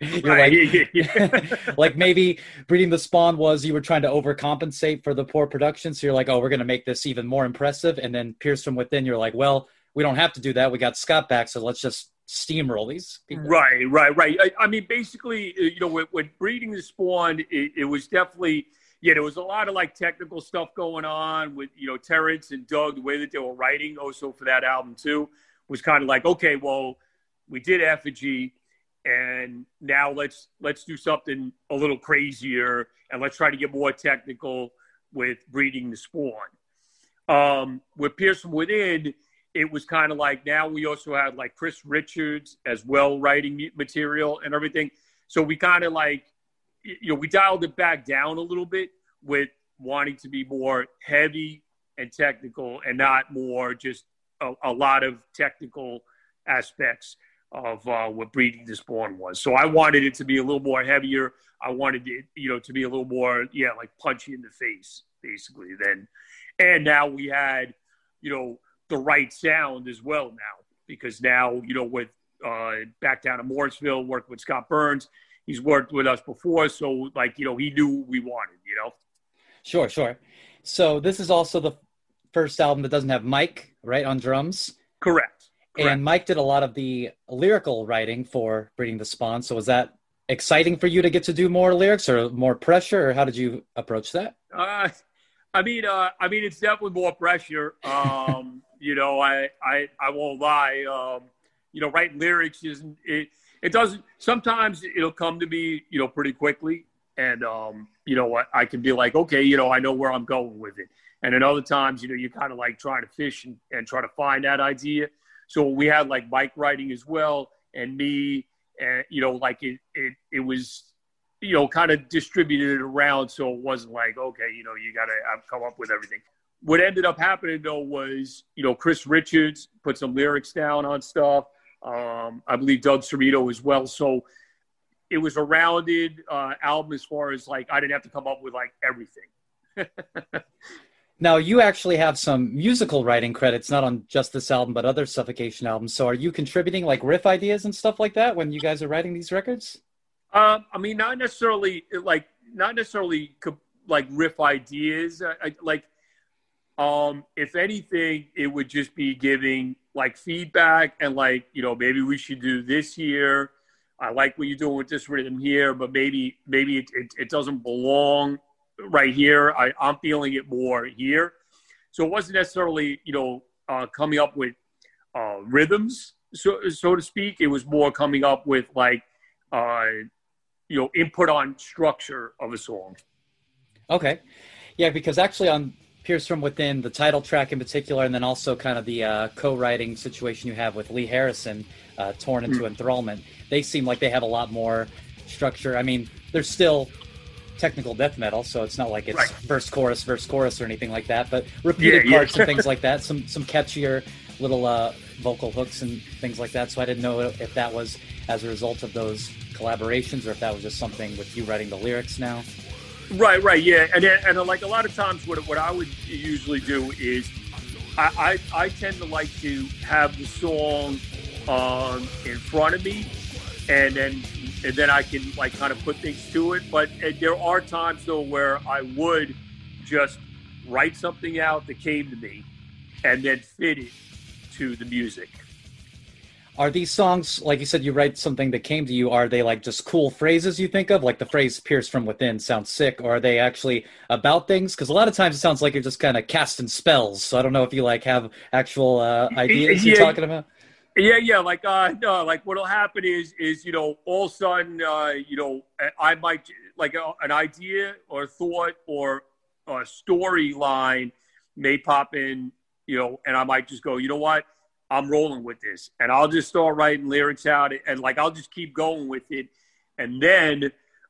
like, like maybe Breeding the Spawn was you were trying to overcompensate for the poor production, so you're like, oh, we're going to make this even more impressive. And then Pierce from Within, you're like, well, we don't have to do that. We got Scott back, so let's just steamroll these people. Right. I mean, basically, you know, with Breeding the Spawn, it was definitely, yeah, there was a lot of like technical stuff going on with, you know, Terrence and Doug, the way that they were writing also for that album too, was kind of like, okay, well, we did Effigy and now let's do something a little crazier and let's try to get more technical with Breeding the Spawn. With Pierce from Within, it was kind of like now we also had like Chris Richards as well writing material and everything. So we kind of like, you know, we dialed it back down a little bit with wanting to be more heavy and technical and not more just a lot of technical aspects of what Breeding the Spawn was. So I wanted it to be a little more heavier. I wanted it, you know, to be a little more, yeah, like punchy in the face, basically. Then, and now we had, you know, the right sound as well now, because now, you know, with back down to Morrisville, worked with Scott Burns. He's worked with us before. So like, you know, he knew what we wanted, you know? Sure. So this is also the first album that doesn't have Mike, right, on drums? Correct. And Mike did a lot of the lyrical writing for Breeding the Spawn. So was that exciting for you to get to do more lyrics or more pressure, or how did you approach that? I mean, it's definitely more pressure. You know, I won't lie. You know, writing lyrics isn't it? It doesn't. Sometimes it'll come to me, you know, pretty quickly, and you know, I can be like, okay, you know, I know where I'm going with it. And then other times, you know, you kind of like trying to fish and try to find that idea. So we had like Mike writing as well, and me, and you know, like it was, you know, kind of distributed around, so it wasn't like, okay, you know, you got to come up with everything. What ended up happening, though, was, you know, Chris Richards put some lyrics down on stuff. I believe Doug Cerrito as well. So it was a rounded album as far as, like, I didn't have to come up with, like, everything. Now, you actually have some musical writing credits, not on just this album, but other Suffocation albums. So are you contributing, like, riff ideas and stuff like that when you guys are writing these records? I mean, not necessarily like riff ideas. If anything, it would just be giving like feedback and like, you know, maybe we should do this here. I like what you're doing with this rhythm here, but maybe it doesn't belong right here. I'm feeling it more here. So it wasn't necessarily, you know, coming up with rhythms, so to speak. It was more coming up with like, you know, input on structure of a song. Okay. Yeah, because actually on Pierce from Within, the title track in particular, and then also kind of the co-writing situation you have with Lee Harrison, Torn into Enthrallment, they seem like they have a lot more structure. I mean, there's still technical death metal, so it's not like it's verse, chorus, or anything like that, but repeated parts and things like that, some catchier little vocal hooks and things like that. So I didn't know if that was as a result of those collaborations or if that was just something with you writing the lyrics now. Right, yeah. And like a lot of times what I would usually do is I tend to like to have the song in front of me and then I can like kind of put things to it. But there are times though where I would just write something out that came to me and then fit it to the music. Are these songs, like you said, you write something that came to you, are they like just cool phrases you think of? Like the phrase "pierce from within" sounds sick, or are they actually about things? Because a lot of times it sounds like you're just kind of casting spells. So I don't know if you like have actual ideas you're talking about. Yeah. Like, no, like what'll happen is, all of a sudden, I might like an idea or thought or a storyline may pop in, and I might just go, you know what? I'm rolling with this, and I'll just start writing lyrics out, and like I'll just keep going with it, and then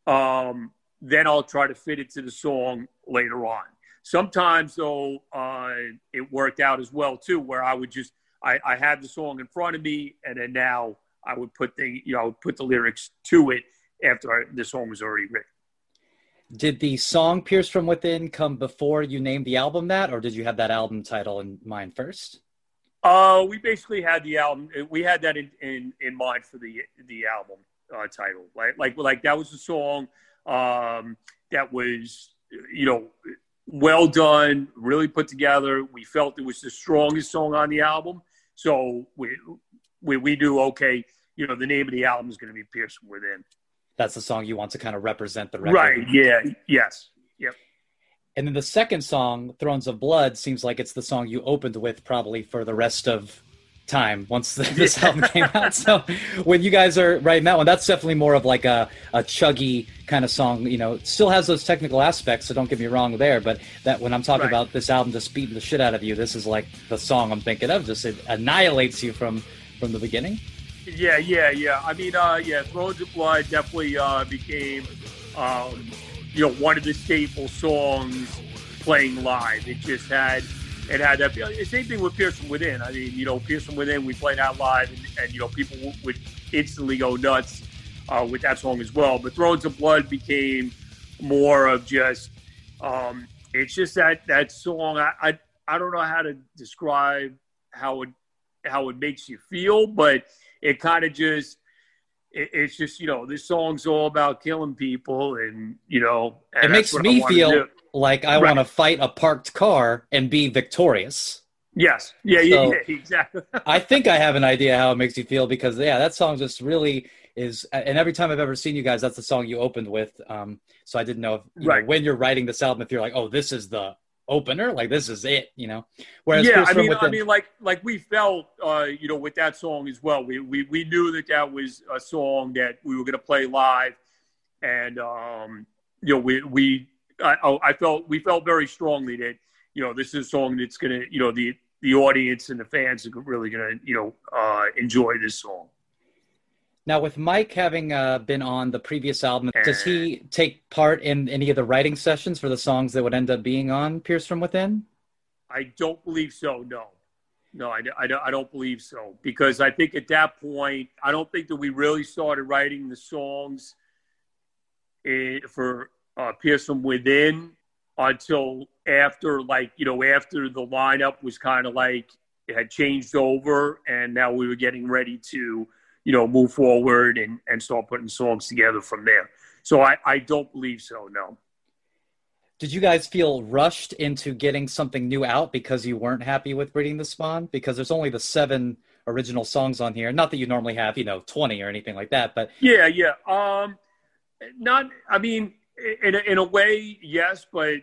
I'll try to fit it to the song later on. Sometimes though, it worked out as well too, where I would just I had the song in front of me, and then now I would put the lyrics to it after the song was already written. Did the song "Pierce from Within" come before you named the album that, or did you have that album title in mind first? We basically had the album. We had that in mind for the album title. Like that was a song that was well done, really put together. We felt it was the strongest song on the album, so we knew, okay, the name of the album is going to be "Pierce from Within." That's the song you want to kind of represent the record, right? Yeah. Yes. Yep. And then the second song, "Thrones of Blood," seems like it's the song you opened with probably for the rest of time once this album came out. So when you guys are writing that one, that's definitely more of like a chuggy kind of song. It still has those technical aspects, so don't get me wrong there. But that when I'm talking about this album just beating the shit out of you, this is like the song I'm thinking of. Just it annihilates you from the beginning. Yeah. I mean, "Thrones of Blood" definitely became one of the staple songs playing live. It had that. Same thing with "Pierce from Within." I mean, "Pierce from Within," we played out live, and people would instantly go nuts with that song as well. But "Thrones of Blood" became more of just, it's just that song. I don't know how to describe how it makes you feel, but it kind of just. It's just, this song's all about killing people, and it makes me feel like I want to fight a parked car and be victorious. Yes. Yeah, exactly. I think I have an idea how it makes you feel, because that song just really is, and every time I've ever seen you guys, that's the song you opened with. So I didn't know if, when you're writing this album, if you're like, oh, this is the opener, like this is it, Whereas I mean, like we felt, with that song as well. We knew that was a song that we were going to play live, and we felt very strongly that this is a song that's going to the audience and the fans are really going to enjoy this song. Now, with Mike having been on the previous album, does he take part in any of the writing sessions for the songs that would end up being on "Pierce from Within"? I don't believe so, no. I don't believe so. Because I think at that point, I don't think that we really started writing the songs for "Pierce from Within" until after, after the lineup was kind of like, it had changed over, and now we were getting ready to move forward and start putting songs together from there. So I don't believe so, no. Did you guys feel rushed into getting something new out because you weren't happy with Breeding the Spawn? Because there's only the 7 original songs on here. Not that you normally have, 20 or anything like that, but... Yeah. I mean, in a way, yes, but,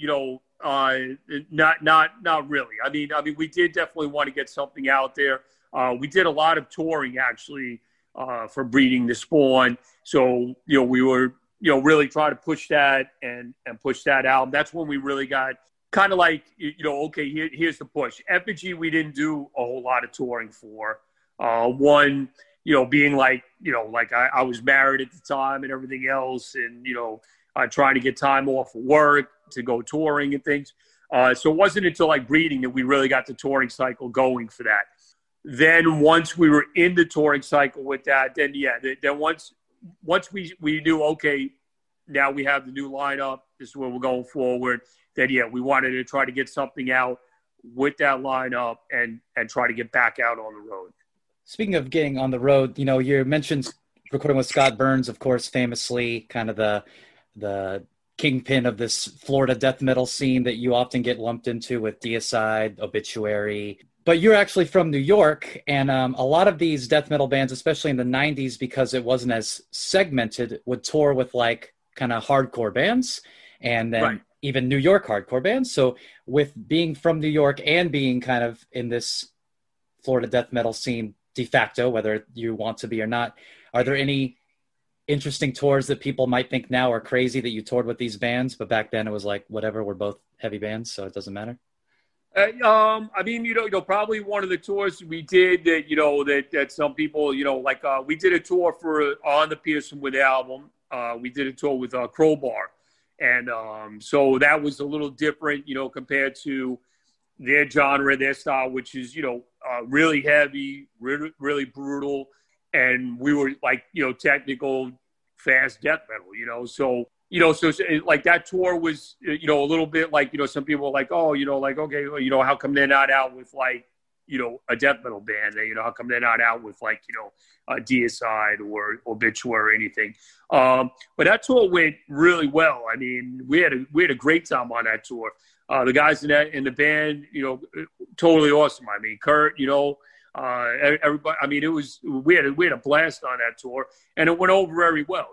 not really. I mean, we did definitely want to get something out there. We did a lot of touring, actually, for Breeding the Spawn. So, we were, really trying to push that and push that album. That's when we really got kind of like, okay, here's the push. Effigy, we didn't do a whole lot of touring for. One, being like, I was married at the time and everything else, and, trying to get time off of work to go touring and things. So it wasn't until like Breeding that we really got the touring cycle going for that. Then once we were in the touring cycle with that, then once we knew, okay, now we have the new lineup, this is where we're going forward, then we wanted to try to get something out with that lineup and try to get back out on the road. Speaking of getting on the road, you mentioned recording with Scott Burns, of course, famously kind of the kingpin of this Florida death metal scene that you often get lumped into with Deicide, Obituary. But you're actually from New York, and a lot of these death metal bands, especially in the 90s, because it wasn't as segmented, would tour with like kind of hardcore bands and then even New York hardcore bands. So with being from New York and being kind of in this Florida death metal scene de facto, whether you want to be or not, are there any interesting tours that people might think now are crazy that you toured with these bands, but back then it was like, whatever, we're both heavy bands, so it doesn't matter? I mean, probably one of the tours we did that, that some people, like we did a tour on the Pearson Wood album. We did a tour with Crowbar. And so that was a little different, compared to their genre, their style, which is, really heavy, really, really brutal. And we were like, technical, fast death metal, so like that tour was, a little bit like, some people were like, oh, like, okay, how come they're not out with like, a death metal band? How come they're not out with like, Deicide or Obituary or anything? But that tour went really well. I mean, we had a great time on that tour. The guys in the band, totally awesome. I mean, Kurt, everybody. I mean, we had a blast on that tour, and it went over very well.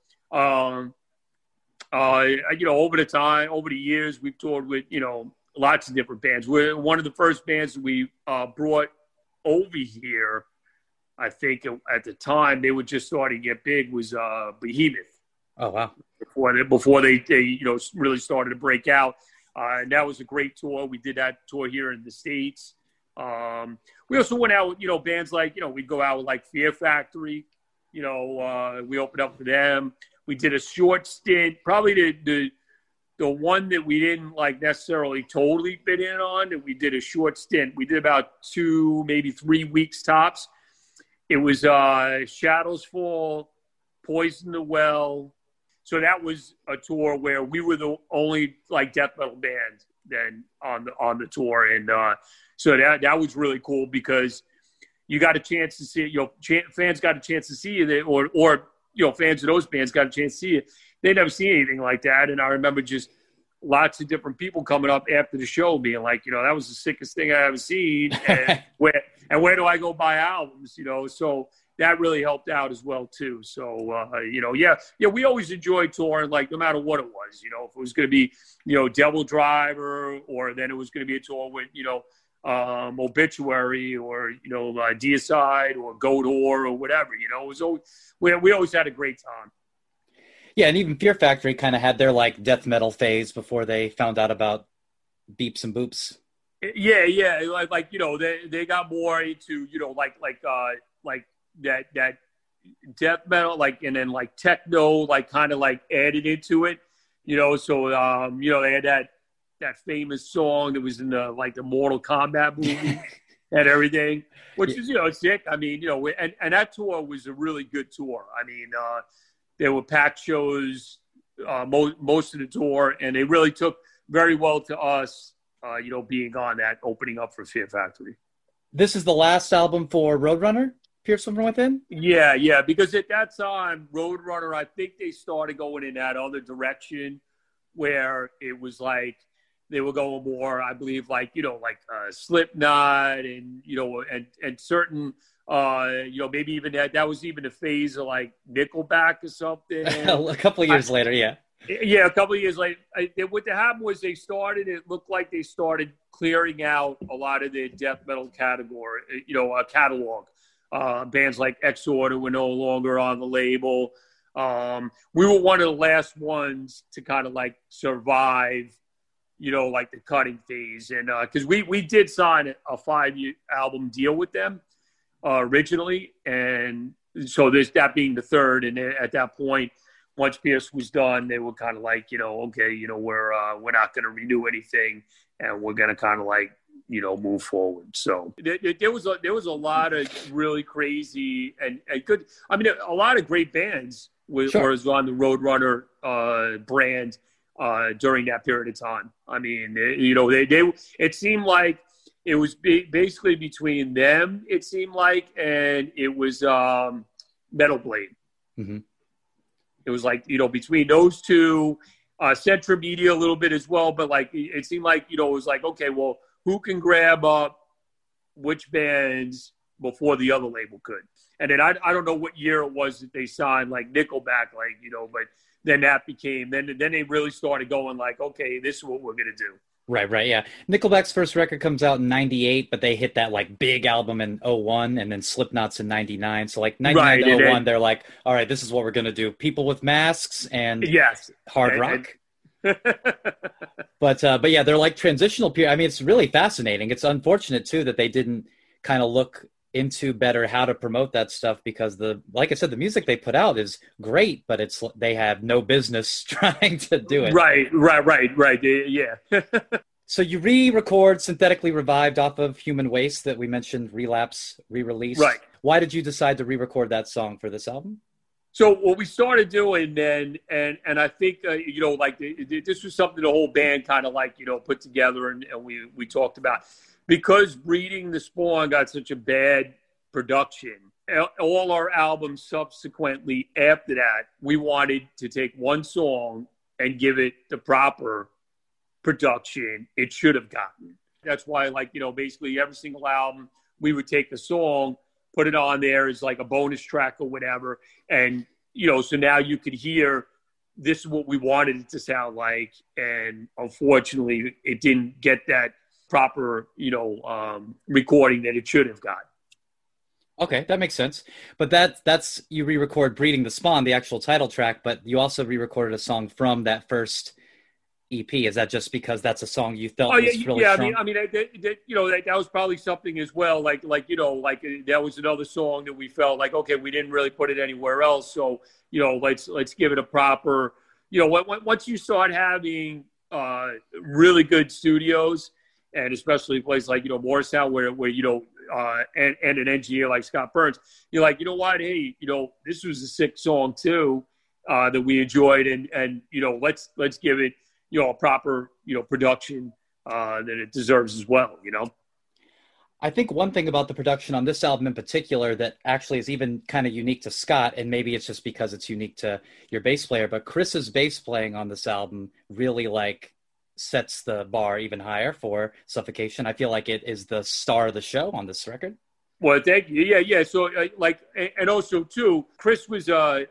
Over the years, we've toured with lots of different bands. We're one of the first bands that we brought over here. I think at the time they were just starting to get big was Behemoth. Oh wow! Before they really started to break out, and that was a great tour. We did that tour here in the States. We also went out with bands like we'd go out with like Fear Factory. We opened up for them. We did a short stint, probably the one that we didn't like necessarily totally fit in on, that we did a short stint. We did about 2, maybe 3 weeks tops. It was Shadows Fall, Poison the Well. So that was a tour where we were the only like death metal band then on the tour, and so that was really cool because you got a chance to see fans got a chance to see you, or fans of those bands got a chance to see it. They never seen anything like that. And I remember just lots of different people coming up after the show being like, that was the sickest thing I ever seen. And where do I go buy albums? So that really helped out as well too. So, we always enjoyed touring, like no matter what it was, if it was going to be, Devil Driver, or then it was going to be a tour with, Obituary, or Deicide or Goat Whore or whatever. It was always, we always had a great time. Yeah, and even Fear Factory kind of had their like death metal phase before they found out about beeps and boops. Yeah, like they got more into like that death metal, like, and then like techno, like kind of like added into it. So they had that famous song that was in the Mortal Kombat movie and everything, which is sick. I mean, and that tour was a really good tour. I mean, there were packed shows most of the tour, and they really took very well to us, being on that, opening up for Fear Factory. This is the last album for Roadrunner, Pierce from Within? Yeah, because at that time, Roadrunner, I think they started going in that other direction where it was like they were going more, I believe, like Slipknot and, and certain, maybe even that was even a phase of like Nickelback or something. A couple of years later, yeah. Yeah, a couple of years later. What happened was it looked like they started clearing out a lot of their death metal category, catalog. Bands like Exorder were no longer on the label. We were one of the last ones to kind of like survive, like the cutting phase. And because we did sign a 5-year album deal with them originally. And so that being the third. And at that point, once Pierce was done, they were kind of like, okay, we're not going to renew anything, and we're going to kind of like, move forward. So there was a lot of really crazy and good. I mean, a lot of great bands was on the Roadrunner brand during that period of time. I mean, it seemed like it was basically between them. It seemed like, and it was Metal Blade. Mm-hmm. It was like, between those two, Centra Media a little bit as well. But like, it seemed like, it was like, okay, well, who can grab up, which bands before the other label could. And then I don't know what year it was that they signed like Nickelback, like, but then that became, then they really started going like, okay, this is what we're going to do. Right, yeah. Nickelback's first record comes out in 98, but they hit that like big album in 01, and then Slipknot's in 99. So like 99 to 01, they're like, all right, this is what we're going to do. People with masks and hard rock. But yeah, they're like transitional period. I mean, it's really fascinating. It's unfortunate too that they didn't kind of look into better how to promote that stuff, because like I said, the music they put out is great, but they have no business trying to do it. Right. Yeah. So you re-record Synthetically Revived off of Human Waste that we mentioned, Relapse re-release. Right. Why did you decide to re-record that song for this album? So what we started doing then, and I think, like this was something the whole band kind of like, put together and we talked about. Because Breeding the Spawn got such a bad production, all our albums subsequently after that, we wanted to take one song and give it the proper production it should have gotten. That's why, like, basically every single album, we would take the song, put it on there as like a bonus track or whatever. And, so now you could hear this is what we wanted it to sound like. And unfortunately, it didn't get that proper, recording that it should have got. Okay, that makes sense. But that's you re-record Breeding the Spawn, the actual title track, but you also re-recorded a song from that first EP. Is that just because that's a song you felt was really strong? I mean, that was probably something as well. Like that was another song that we felt like, okay, we didn't really put it anywhere else, so let's give it a proper. Once you start having really good studios, and especially a place like Morristown, where and an engineer like Scott Burns, you're like, you know what, hey, this was a sick song too that we enjoyed, and let's give it a proper production that it deserves as well. I think one thing about the production on this album in particular that actually is even kind of unique to Scott, and maybe it's just because it's unique to your bass player, but Chris's bass playing on this album really sets the bar even higher for Suffocation. I feel like it is the star of the show on this record. Well, thank you. Yeah. So and also too, Chris was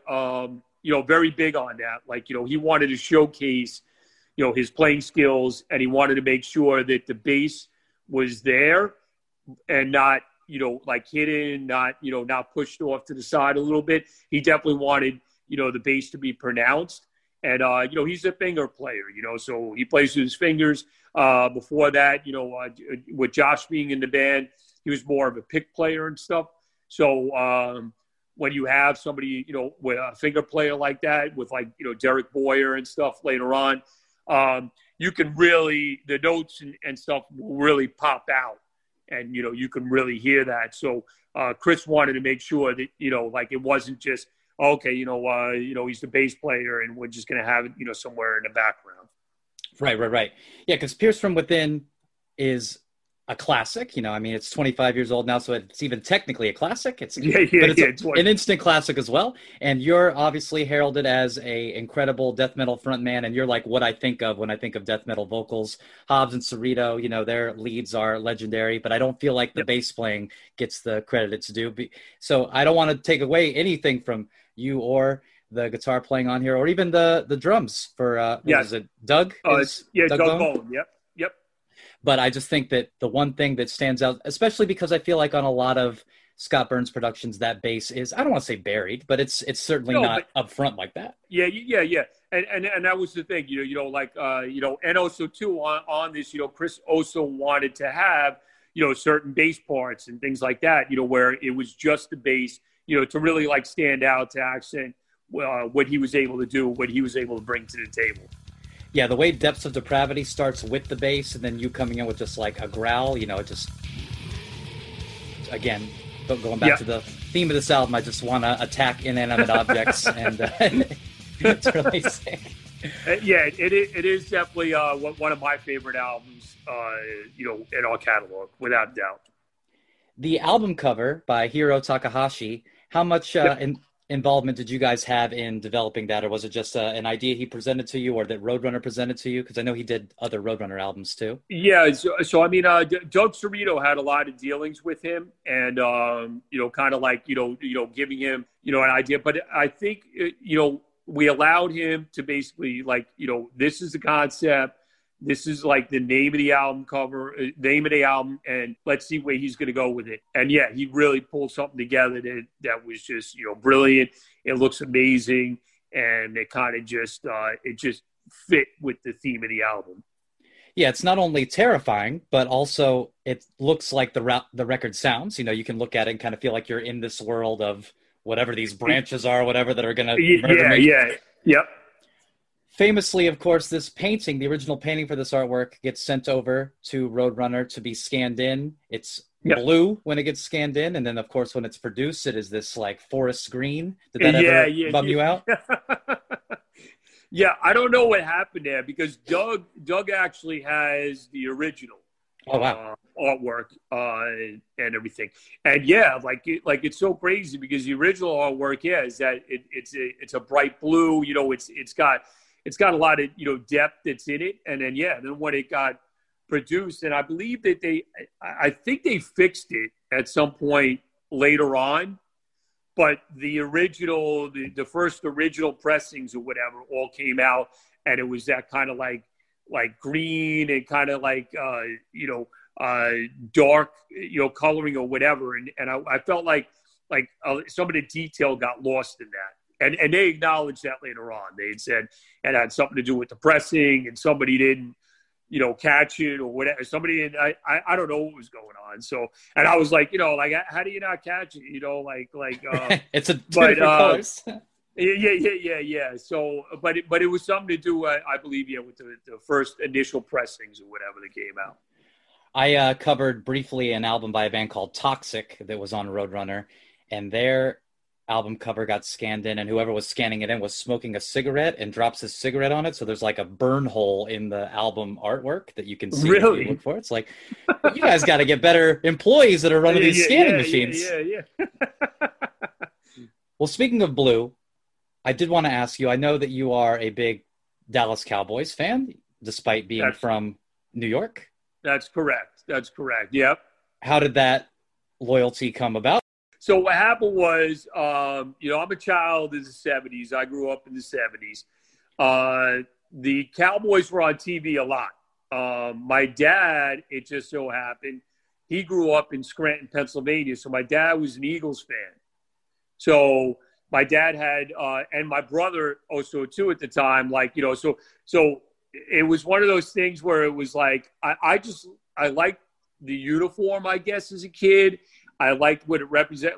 very big on that. He wanted to showcase his playing skills, and he wanted to make sure that the bass was there and not hidden, not pushed off to the side a little bit. He definitely wanted the bass to be pronounced. And, he's a finger player, so he plays with his fingers. Before that, with Josh being in the band, he was more of a pick player and stuff. So when you have somebody, with a finger player like that, with Derek Boyer and stuff later on, you can really, the notes and stuff will really pop out. And, you can really hear that. So Chris wanted to make sure that, it wasn't just, okay, he's the bass player and we're just going to have it, somewhere in the background. Right. Yeah, because Pierce from Within is a classic. It's 25 years old now, so it's even technically a classic. It's an instant classic as well. And you're obviously heralded as a incredible death metal frontman, and you're like what I think of when I think of death metal vocals. Hobbs and Cerrito, their leads are legendary, but I don't feel like the bass playing gets the credit it's due. So I don't want to take away anything from you or the guitar playing on here, or even the drums for is it Doug? Doug Bone. Yep. But I just think that the one thing that stands out, especially because I feel like on a lot of Scott Burns productions, that bass is, I don't want to say buried, but it's certainly not up front like that. Yeah. And that was the thing, and also too on this, Chris also wanted to have, certain bass parts and things like that, where it was just the bass, to really stand out, to accent what he was able to do, what he was able to bring to the table. Yeah, the way Depths of Depravity starts with the bass and then you coming in with just a growl, it just, again, going back to the theme of this album, I just want to attack inanimate objects, and it's really sick. It is definitely one of my favorite albums, in our catalog, without doubt. The album cover by Hiro Takahashi, how much involvement did you guys have in developing that, or was it just an idea he presented to you, or that Roadrunner presented to you? Because I know he did other Roadrunner albums too. Yeah, so I mean, Doug Cerrito had a lot of dealings with him, and kind of like giving him an idea. But I think we allowed him to basically this is the concept. This is like the name of the album cover, name of the album, and let's see where he's going to go with it. And yeah, he really pulled something together that was just, brilliant. It looks amazing. And it kind of just, it just fit with the theme of the album. Yeah, it's not only terrifying, but also it looks like the record sounds. You can look at it and kind of feel like you're in this world of whatever these branches are, whatever that are going to murder me. Yeah, yep. Famously, of course, this painting, the original painting for this artwork, gets sent over to Roadrunner to be scanned in. It's blue when it gets scanned in, and then, of course, when it's produced, it is this, like, forest green. Did that ever bum you out? Yeah, I don't know what happened there, because Doug actually has the original artwork and everything. And, yeah, it's so crazy, because the original artwork, is that it's a bright blue, it's got a lot of, depth that's in it. And then, then when it got produced, and I believe that I think they fixed it at some point later on, but the original, the first original pressings or whatever all came out, and it was that kind of like green and kind of dark, coloring or whatever. And I felt like some of the detail got lost in that. And they acknowledged that later on. They had said it had something to do with the pressing, and somebody didn't, catch it or whatever. Somebody didn't, I don't know what was going on. So, and I was like, how do you not catch it? It's two different colors. Yeah. So, but it was something to do, I believe, with the first initial pressings or whatever that came out. I covered briefly an album by a band called Toxic that was on Roadrunner, and their album cover got scanned in, and whoever was scanning it in was smoking a cigarette and drops his cigarette on it, so there's like a burn hole in the album artwork that you can see if you look for. It's like, you guys got to get better employees that are running these scanning machines. Yeah. Well, speaking of blue, I did want to ask you, I know that you are a big Dallas Cowboys fan, despite being from New York. That's correct. Yep. How did that loyalty come about? So what happened was, I'm a child in the 70s. I grew up in the 70s. The Cowboys were on TV a lot. My dad, it just so happened, he grew up in Scranton, Pennsylvania. So my dad was an Eagles fan. So my dad had, and my brother also too at the time, so it was one of those things where it was like, I liked the uniform, I guess, as a kid. I liked what it represented.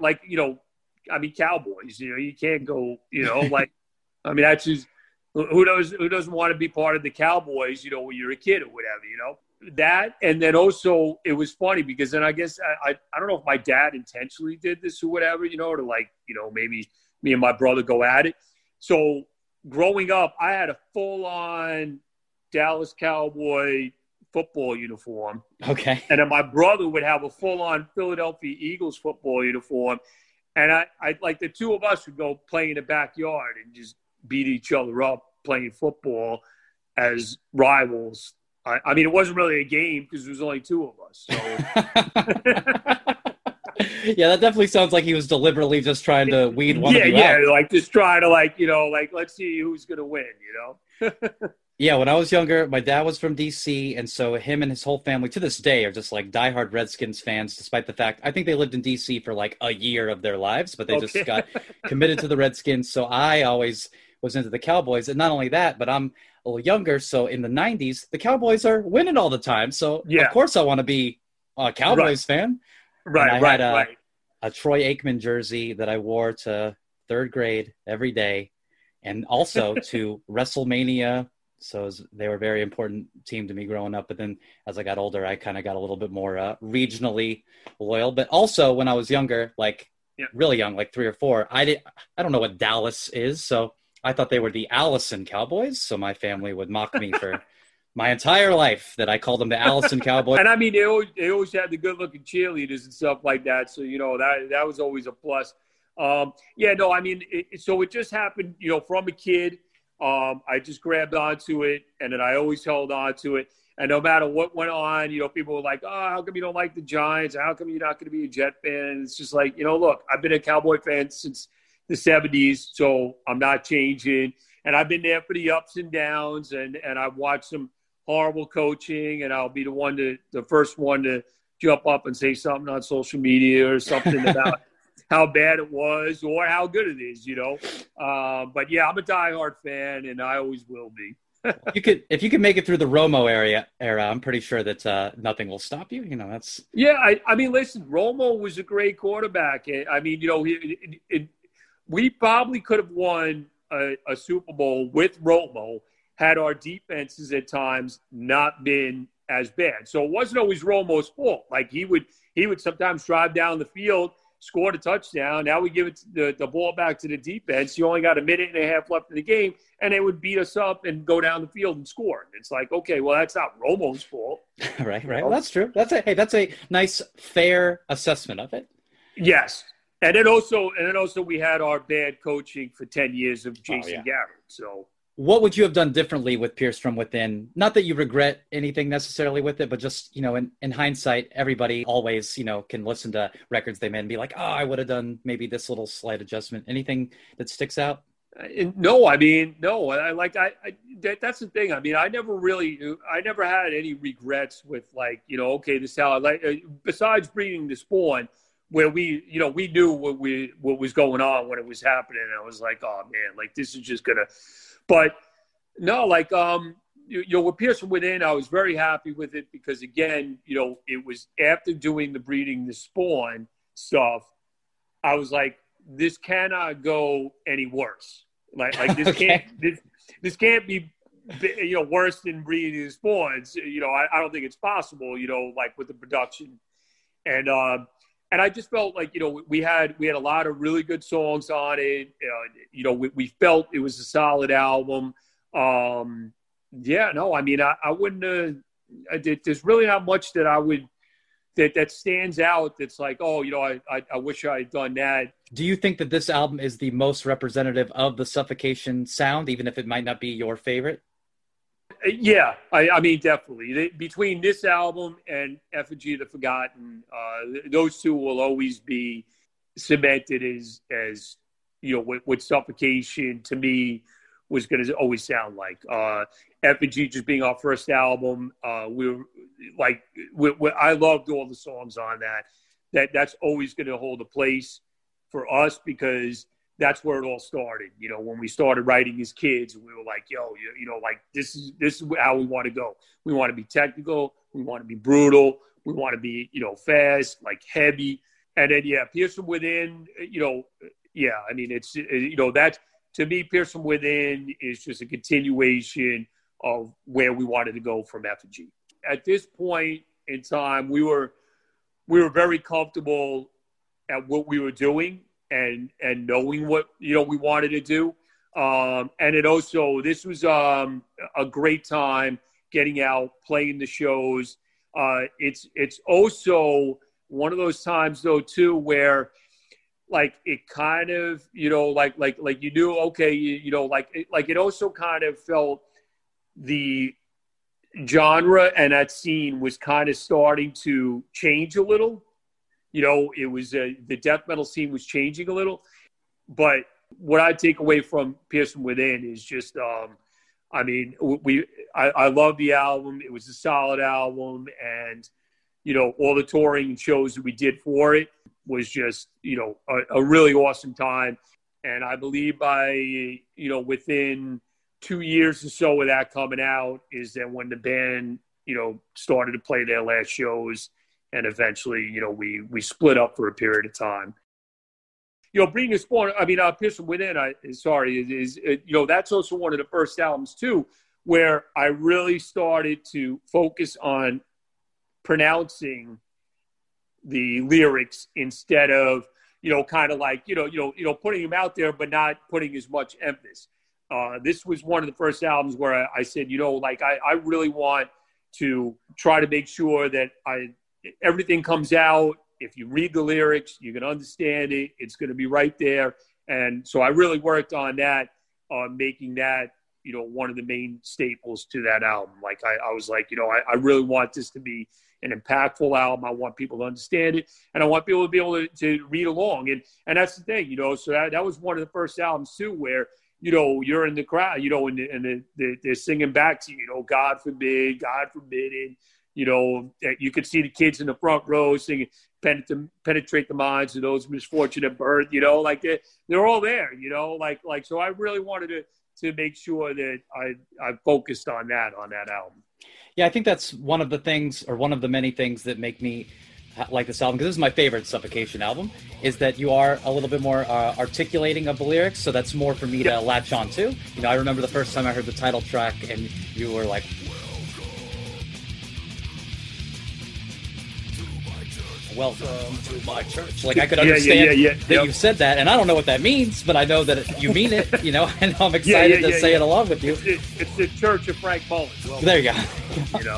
Cowboys, you can't go, that's just, who doesn't want to be part of the Cowboys, when you're a kid or whatever, that. And then also it was funny because then I guess I don't know if my dad intentionally did this or whatever, to maybe me and my brother go at it. So growing up, I had a full on Dallas Cowboy football uniform. Okay. And then my brother would have a full-on Philadelphia Eagles football uniform. And I like the two of us would go play in the backyard and just beat each other up playing football as rivals. I mean, it wasn't really a game because there was only two of us. So. Yeah, that definitely sounds like he was deliberately just trying to weed one of you out. Yeah, just trying to let's see who's going to win, Yeah, when I was younger, my dad was from D.C., and so him and his whole family to this day are just like diehard Redskins fans, despite the fact I think they lived in D.C. for like a year of their lives, but they just got committed to the Redskins. So I always was into the Cowboys. And not only that, but I'm a little younger, so in the 90s, the Cowboys are winning all the time. So, of course, I want to be a Cowboys fan. Right. I had a Troy Aikman jersey that I wore to third grade every day, and also to WrestleMania. So they were a very important team to me growing up. But then as I got older, I kind of got a little bit more regionally loyal. But also when I was younger, really young, like 3 or 4, I don't know what Dallas is. So I thought they were the Allison Cowboys. So my family would mock me for my entire life that I called them the Allison Cowboys. And I mean, they always had the good looking cheerleaders and stuff like that. So, that was always a plus. Yeah, no, I mean, so it just happened, from a kid. I just grabbed onto it, and then I always held on to it. And no matter what went on, people were like, oh, how come you don't like the Giants? How come you're not going to be a Jet fan? And it's just like, look, I've been a Cowboy fan since the 70s, so I'm not changing. And I've been there for the ups and downs, and I've watched some horrible coaching, and I'll be the first one to jump up and say something on social media or something about how bad it was or how good it is, But yeah, I'm a diehard fan, and I always will be. If you could make it through the Romo era, I'm pretty sure that nothing will stop you. That's. Yeah, I mean, listen, Romo was a great quarterback. I mean, we probably could have won a Super Bowl with Romo had our defenses at times not been as bad. So it wasn't always Romo's fault. Like he would sometimes drive down the field, scored a touchdown. Now we give it the ball back to the defense. You only got a minute and a half left in the game, and they would beat us up and go down the field and score. It's like, okay, well, that's not Romo's fault. Right. Well, that's true. That's a nice, fair assessment of it. Yes. And then also we had our bad coaching for 10 years of Jason Garrett. So what would you have done differently with Pierce from within? Not that you regret anything necessarily with it, but just, in hindsight, everybody always, can listen to records they made and be like, oh, I would have done maybe this little slight adjustment. Anything that sticks out? No, I mean, no. That's the thing. I mean, I never had any regrets with okay, this is how I like. Besides breeding the spawn, where we knew what was going on when it was happening. And I was like, oh man, this is just gonna. But no, with Pierce from Within, I was very happy with it because again, it was after doing the breeding the spawn stuff. I was like, this cannot go any worse. This okay. this can't be worse than breeding the spawns. I don't think it's possible. With the production, and I just felt like we had a lot of really good songs on it. We felt it was a solid album. Yeah, no, I mean I wouldn't. There's really not much that I would. That stands out that's like, oh, I wish I had done that. Do you think that this album is the most representative of the Suffocation sound, even if it might not be your favorite? Yeah, I mean, definitely. Between this album and Effigy of the Forgotten, those two will always be cemented as what Suffocation to me was going to always sound like. Effigy just being our first album, I loved all the songs on that. That's always going to hold a place for us because that's where it all started. When we started writing as kids, we were like, this is how we want to go. We want to be technical. We want to be brutal. We want to be, fast, heavy. And then, Pierce from Within, I mean, it's, that's, to me, Pierce from Within is just a continuation of where we wanted to go from Effigy. At this point in time, we were very comfortable at what we were doing and knowing what, we wanted to do. And it also, this was a great time getting out, playing the shows. It's also one of those times, though, too, where it kind of, you knew, okay, it also kind of felt the genre and that scene was kind of starting to change a little. It was the death metal scene was changing a little. But what I take away from Pierce from Within is just, I love the album. It was a solid album. And, all the touring and shows that we did for it was just, a really awesome time. And I believe by, within 2 years or so of that coming out is that when the band, started to play their last shows and eventually, we split up for a period of time. Bringing the Spawn, Pierce from Within, that's also one of the first albums too, where I really started to focus on pronouncing the lyrics instead of, putting them out there, but not putting as much emphasis. This was one of the first albums where I said, I really want to try to make sure that everything comes out if you read the lyrics, you can understand it. It's going to be right there. And so I really worked on that, making that, one of the main staples to that album. Like I was like, I really want this to be an impactful album. I want people to understand it, and I want people to be able to read along. And that's the thing, so that was one of the first albums too, where, you're in the crowd, and they're singing back to you, God forbid, God forbidden. You could see the kids in the front row singing penetrate the minds of those misfortunate birth, like they're all there, like, so I really wanted to make sure that I focused on that album. Yeah, I think that's one of the things, or one of the many things that make me like this album, because this is my favorite Suffocation album, is that you are a little bit more articulating of the lyrics, so that's more for me to latch on to. I remember the first time I heard the title track, and you were like, welcome to my church. Like, I could understand that you said that, and I don't know what that means, but I know that you mean it, and I'm excited to say it along with you. It's the Church of Frank Mullen. Well, there you go.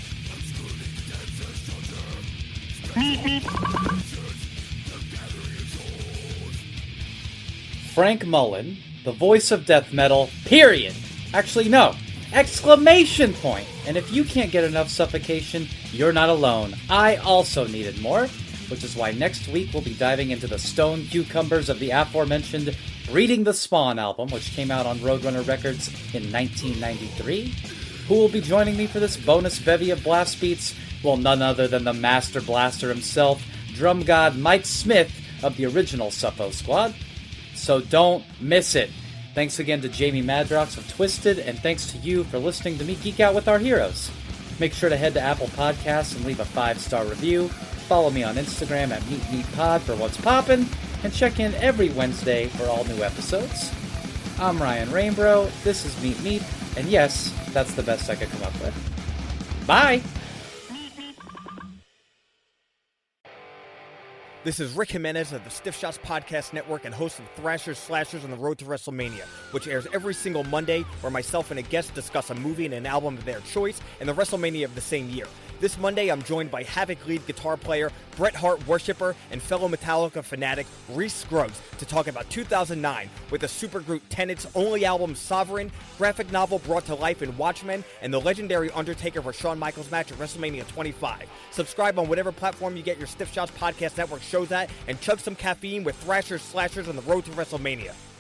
Frank Mullen, the voice of death metal, period. Actually, no. Exclamation point. And if you can't get enough Suffocation, you're not alone. I also needed more, which is why next week we'll be diving into the stone cucumbers of the aforementioned Breeding the Spawn album, which came out on Roadrunner Records in 1993. Who will be joining me for this bonus bevy of blast beats? Well, none other than the Master Blaster himself, drum god Mike Smith of the original Suffo Squad. So don't miss it. Thanks again to Jamie Madrox of Twisted, and thanks to you for listening to me geek out with our heroes. Make sure to head to Apple Podcasts and leave a 5-star review. Follow me on Instagram at MeetMeetPod for what's poppin', and check in every Wednesday for all new episodes. I'm Ryan Rainbow, this is Meet Meet, and yes, that's the best I could come up with. Bye! This is Rick Jimenez of the Stiff Shots Podcast Network and host of Thrashers Slashers on the Road to WrestleMania, which airs every single Monday, where myself and a guest discuss a movie and an album of their choice and the WrestleMania of the same year. This Monday, I'm joined by Havoc lead guitar player, Bret Hart worshipper, and fellow Metallica fanatic Reese Scruggs to talk about 2009 with the supergroup Tenet's only album Sovereign, graphic novel brought to life in Watchmen, and the legendary Undertaker vs. Shawn Michaels match at WrestleMania 25. Subscribe on whatever platform you get your Stiff Shots Podcast Network shows at, and chug some caffeine with Thrashers Slashers on the Road to WrestleMania.